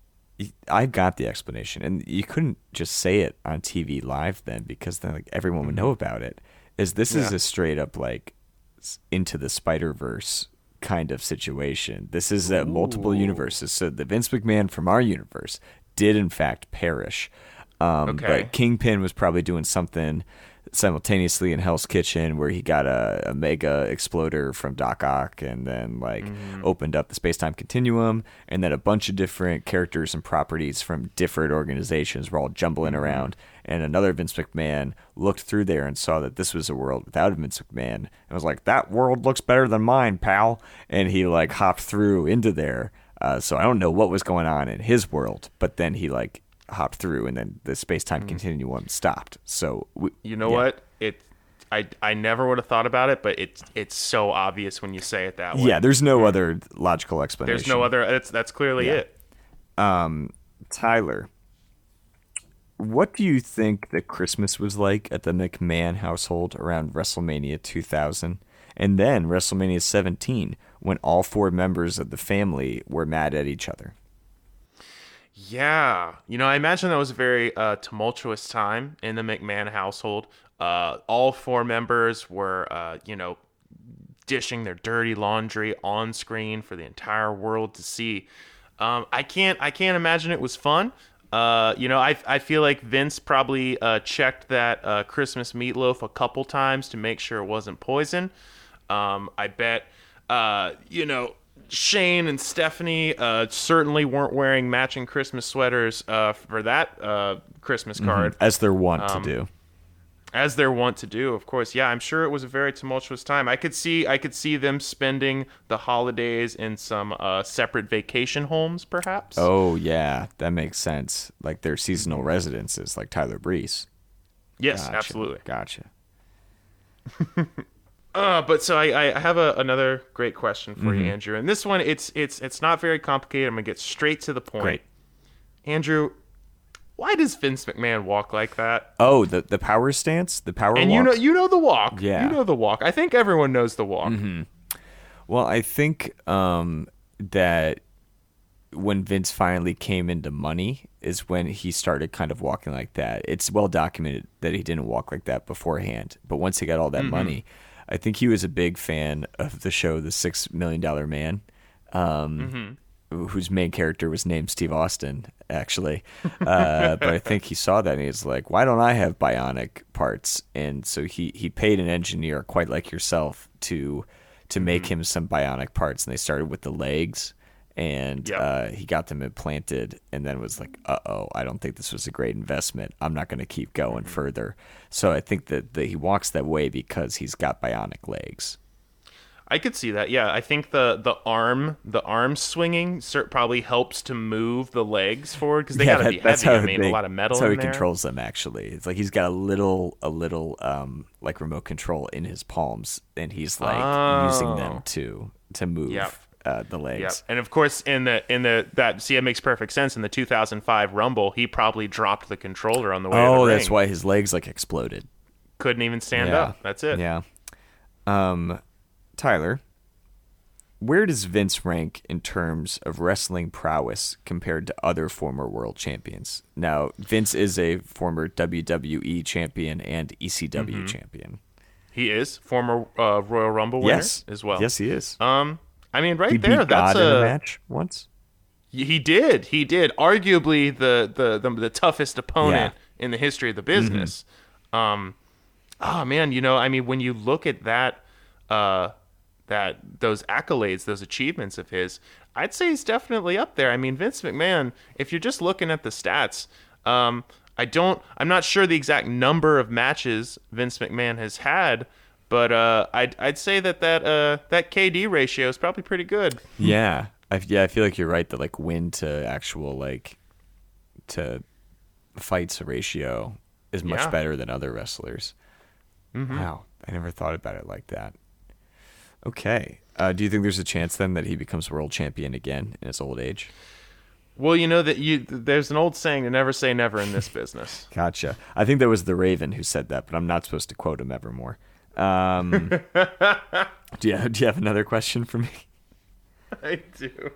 I got the explanation, and you couldn't just say it on T V live then, because then like everyone would know about it. Is this yeah. is a straight up like Into the Spider-Verse kind of situation. This is uh, multiple universes. So the Vince McMahon from our universe did in fact perish. Um, okay. But Kingpin was probably doing something simultaneously in Hell's Kitchen where he got a, a mega exploder from Doc Ock and then like mm. opened up the space-time continuum, and then a bunch of different characters and properties from different organizations were all jumbling mm. around, and another Vince McMahon looked through there and saw that this was a world without Vince McMahon and was like, that world looks better than mine, pal, and he like hopped through into there. Uh, so I don't know what was going on in his world, but then he like hopped through, and then the space-time mm. continuum stopped. So we, you know yeah. what? It, I, I never would have thought about it, but it's it's so obvious when you say it that way. Yeah, there's no other logical explanation. There's no other. It's that's clearly yeah. it. Um, Tyler, what do you think that Christmas was like at the McMahon household around WrestleMania two thousand, and then WrestleMania seventeen, when all four members of the family were mad at each other? Yeah. You know, I imagine that was a very uh, tumultuous time in the McMahon household. Uh, all four members were, uh, you know, dishing their dirty laundry on screen for the entire world to see. Um, I can't, I can't imagine it was fun. Uh, you know, I, I feel like Vince probably uh, checked that uh, Christmas meatloaf a couple times to make sure it wasn't poison. Um, I bet, uh, you know, Shane and Stephanie uh, certainly weren't wearing matching Christmas sweaters uh, for that uh, Christmas card. Mm-hmm. As they're wont um, to do. As they're wont to do, of course. Yeah, I'm sure it was a very tumultuous time. I could see I could see them spending the holidays in some uh, separate vacation homes, perhaps. Oh, yeah, that makes sense. Like their seasonal residences, like Tyler Breeze. Yes, Gotcha. absolutely. Gotcha. Uh, but so I, I have a, another great question for Mm-hmm. you, Andrew. And this one, it's it's it's not very complicated. I'm gonna get straight to the point. Great. Andrew, why does Vince McMahon walk like that? Oh, the the power stance, the power And walk. you know you know the walk. Yeah. You know the walk. I think everyone knows the walk. Well, I think um, that when Vince finally came into money is when he started kind of walking like that. It's well documented that he didn't walk like that beforehand, but once he got all that money, I think he was a big fan of the show The Six Million Dollar Man, um, whose main character was named Steve Austin, actually. Uh, but I think he saw that and he was like, why don't I have bionic parts? And so he, he paid an engineer quite like yourself to to make him some bionic parts. And they started with the legs. And Yep. uh, he got them implanted and then was like, uh-oh, I don't think this was a great investment. I'm not going to keep going further. So I think that, that he walks that way because he's got bionic legs. I could see that. Yeah, I think the the arm the arm swinging cer- probably helps to move the legs forward because they Yeah, gotta that- be that's heavy. how I mean, they- a lot of metal. That's how in he there. controls them, actually. It's like he's got a little, a little, um, like remote control in his palms and he's like using them Oh. to, to move Yep. uh, the legs. Yeah, and of course in the in the that see it makes perfect sense in the two thousand five Rumble he probably dropped the controller on the way. to Oh, the that's ring. why his legs like exploded. Couldn't even stand Yeah. up. That's it. Yeah. Um, Tyler, where does Vince rank in terms of wrestling prowess compared to other former world champions? Now, Vince is a former W W E champion and E C W Mm-hmm. champion. He is former uh, Royal Rumble winner Yes, as well. Yes, he is. Um, I mean, right he there, beat that's God in a a match once. he did. He did. Arguably the the the, the toughest opponent in the history of the business. Um, oh man, you know, I mean, when you look at that, uh, that those accolades, those achievements of his, I'd say he's definitely up there. I mean, Vince McMahon. If you're just looking at the stats, um, I don't. I'm not sure the exact number of matches Vince McMahon has had. But uh, I'd I'd say that that uh, that K D ratio is probably pretty good. Yeah, I, yeah, I feel like you're right. That like win to actual like to fights ratio is much Yeah. better than other wrestlers. Wow, I never thought about it like that. Okay, uh, do you think there's a chance then that he becomes world champion again in his old age? Well, you know that you there's an old saying to never say never in this business. Gotcha. I think that was the Raven who said that, but I'm not supposed to quote him evermore. Um, do you do you have another question for me? I do.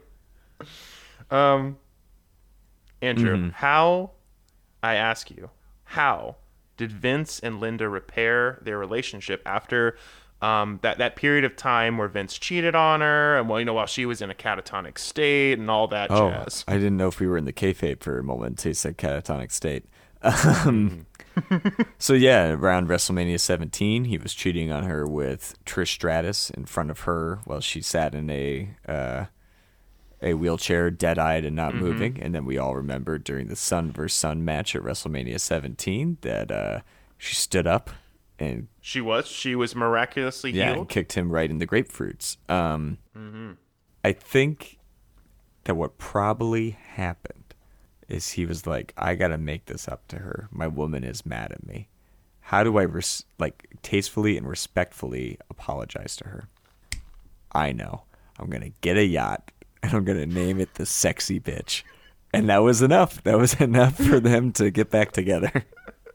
Um, Andrew, Mm-hmm. how, I ask you, how did Vince and Linda repair their relationship after um, that, that period of time where Vince cheated on her and, well, you know, while she was in a catatonic state and all that Oh, jazz? I didn't know if we were in the kayfabe for a moment until you said catatonic state. Um, so yeah, around WrestleMania seventeen, he was cheating on her with Trish Stratus in front of her while she sat in a uh, a wheelchair, dead-eyed and not Mm-hmm. moving. And then we all remember during the Sun versus Sun match at WrestleMania seventeen that uh, she stood up and She was. She was miraculously yeah, and healed. kicked him right in the grapefruits. Um, Mm-hmm. I think that what probably happened is he was like, I got to make this up to her. My woman is mad at me. How do I res- like tastefully and respectfully apologize to her? I know. I'm going to get a yacht and I'm going to name it the Sexy Bitch. And that was enough. That was enough for them to get back together.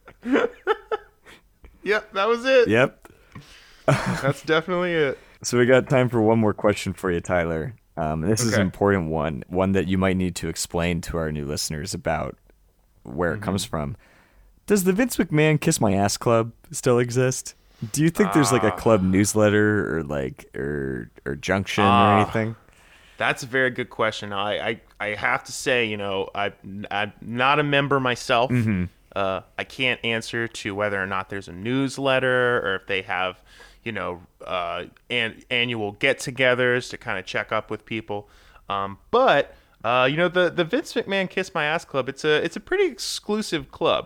Yep, that was it. Yep. That's definitely it. So we got time for one more question for you, Tyler. Um, this is an Okay. important one, one that you might need to explain to our new listeners about where it comes from. Does the Vince McMahon Kiss My Ass Club still exist? Do you think there's like a club newsletter or like or or junction or Ah. anything? That's a very good question. I, I, I have to say, you know, I, I'm not a member myself. Uh, I can't answer to whether or not there's a newsletter or if they have, you know, uh, an, annual get-togethers to kind of check up with people. Um, but uh, you know, the the Vince McMahon Kiss My Ass Club, it's a it's a pretty exclusive club.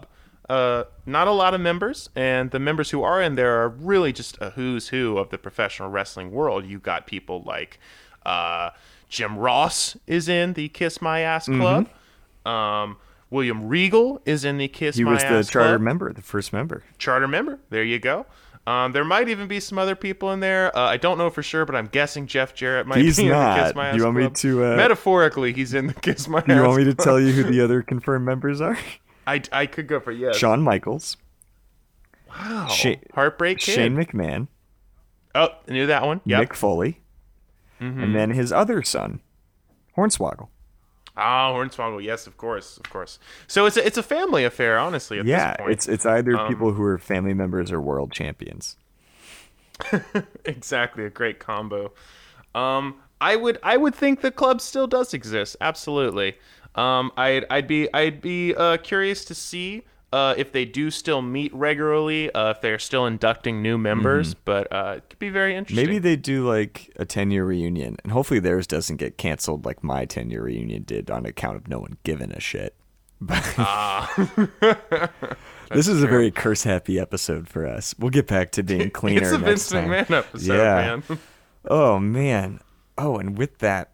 uh, not a lot of members, and the members who are in there are really just a who's who of the professional wrestling world. You got people like uh, Jim Ross is in the Kiss My Ass Club. Mm-hmm. Um, William Regal is in the Kiss he My Ass Club. Club. He was the charter member, the first member. Charter member. There you go. Um, there might even be some other people in there. Uh, I don't know for sure, but I'm guessing Jeff Jarrett might he's be not. in the Kiss My Ass you want Club. Me to, uh, Metaphorically, he's in the Kiss My Ass You want me to Club. tell you who the other confirmed members are? I, I could go for yes. Shawn Michaels. Wow. Sha- Heartbreak Kid. Shane McMahon. Oh, I knew that one. Yep. Mick Foley. Mm-hmm. And then his other son, Hornswoggle. Ah, oh, Hornswoggle. Yes, of course, of course. So it's a, it's a family affair, honestly. At yeah, this point. it's it's either um, people who are family members or world champions. Exactly, a great combo. Um, I would I would think the club still does exist. Absolutely. Um, I'd I'd be I'd be uh, curious to see uh, if they do still meet regularly. Uh, if they're still inducting new members, mm-hmm. but uh, it could be very interesting. Maybe they do like a ten-year reunion, and hopefully theirs doesn't get canceled like my ten-year reunion did on account of no one giving a shit. Ah. This is true. A very curse-happy episode for us. We'll get back to being cleaner it's a next Vince McMahon time. episode, yeah. man. Oh, man. Oh, and with that...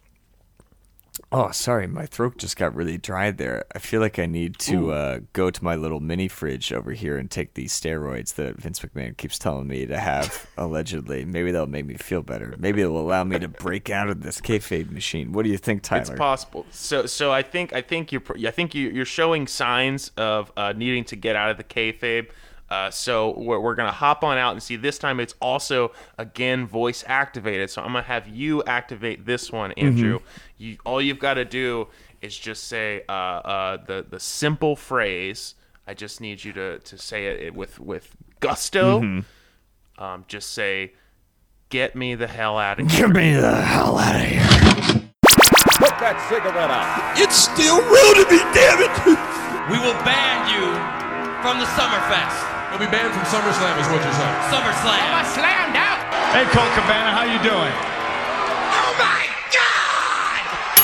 Oh, sorry, my throat just got really dry there. I feel like I need to uh, go to my little mini fridge over here and take these steroids that Vince McMahon keeps telling me to have, allegedly. Maybe that'll make me feel better. Maybe it'll allow me to break out of this kayfabe machine. What do you think, Tyler? It's possible. So, so I think I think you're I think you, you're showing signs of uh, needing to get out of the kayfabe. Uh, so we're, we're going to hop on out and see. This time it's also, again, voice activated. So I'm going to have you activate this one, Andrew. Mm-hmm. You, all you've got to do is just say uh, uh, the, the simple phrase. I just need you to, to say it with, with gusto. Mm-hmm. Um, just say, get me the hell out of here. Get me the hell out of here. Put that cigarette out. It's still real to me, damn it. We will ban you from the Summerfest. You'll be banned from SummerSlam is what you're saying. SummerSlam. I'm slammed out. Hey, Colt Cabana, how you doing? Oh, my God!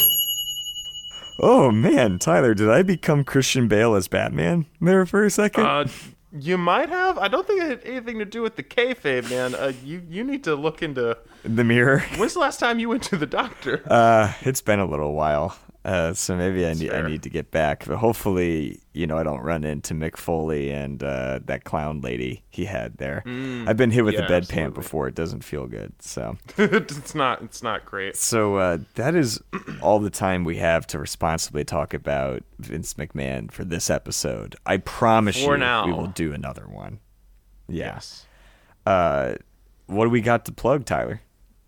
Oh, man, Tyler, did I become Christian Bale as Batman there for a second? Uh, you might have. I don't think it had anything to do with the kayfabe, man. Uh, you, you need to look into... The mirror? When's the last time you went to the doctor? Uh, it's been a little while. Uh, so maybe I need I need to get back, but hopefully, you know, I don't run into Mick Foley and uh, that clown lady he had there. Mm, I've been hit with yeah, a bedpan absolutely. before; it doesn't feel good. So it's not it's not great. So uh, that is all the time we have to responsibly talk about Vince McMahon for this episode. I promise for you, now. we will do another one. Yeah. Yes. Uh, what do we got to plug, Tyler?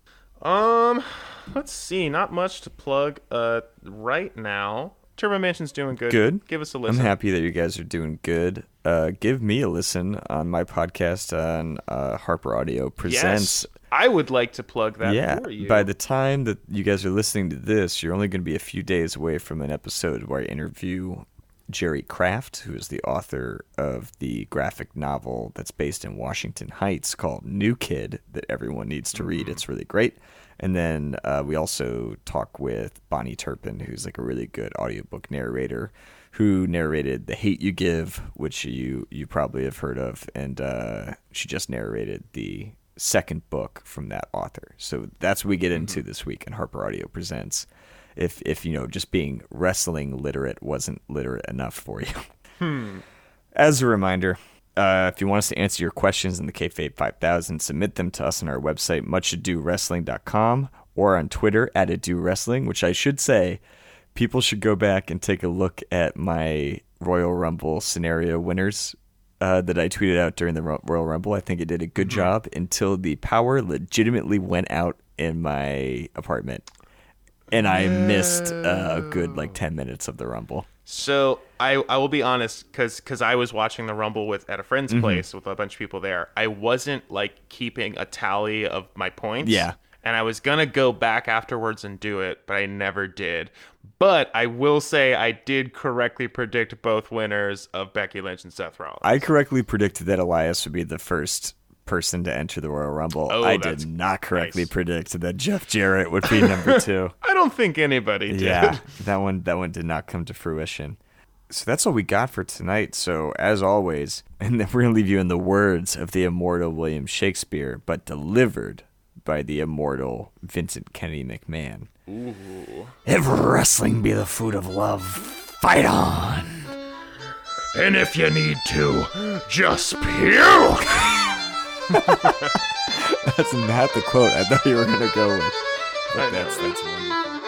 Um. Let's see. Not much to plug uh, right now. Turbo Mansion's doing good. Good. Give us a listen. I'm happy that you guys are doing good. Uh, give me a listen on my podcast on uh, Harper Audio Presents. Yes. I would like to plug that yeah, for you. By the time that you guys are listening to this, you're only going to be a few days away from an episode where I interview Jerry Kraft, who is the author of the graphic novel that's based in Washington Heights called New Kid that everyone needs to read. Mm-hmm. It's really great. And then uh, we also talk with Bonnie Turpin, who's like a really good audiobook narrator who narrated The Hate You Give, which you, you probably have heard of. And uh, she just narrated the second book from that author. So that's what we get into mm-hmm. this week in Harper Audio Presents. If, if you know, just being wrestling literate wasn't literate enough for you. Hmm. As a reminder, uh, if you want us to answer your questions in the Kayfabe five thousand, submit them to us on our website, much ado wrestling dot com, or on Twitter at ado wrestling, which I should say, people should go back and take a look at my Royal Rumble scenario winners uh, that I tweeted out during the Royal Rumble. I think it did a good mm-hmm. job until the power legitimately went out in my apartment. And I missed uh, a good like ten minutes of the Rumble. So I, I will be honest, because because I was watching the Rumble with at a friend's mm-hmm. place with a bunch of people there. I wasn't like keeping a tally of my points. Yeah. And I was gonna go back afterwards and do it, but I never did. But I will say I did correctly predict both winners of Becky Lynch and Seth Rollins. I correctly predicted that Elias would be the first person to enter the Royal Rumble. Oh, I did not correctly nice. predict that Jeff Jarrett would be number two. I don't think anybody did. Yeah, that one that one did not come to fruition. So that's all we got for tonight. So as always, and then we're going to leave you in the words of the immortal William Shakespeare, but delivered by the immortal Vincent Kennedy McMahon. Ooh. If wrestling be the food of love, fight on. And if you need to, just puke. That's not the quote I thought you were going to go with. But that's, that's wonderful.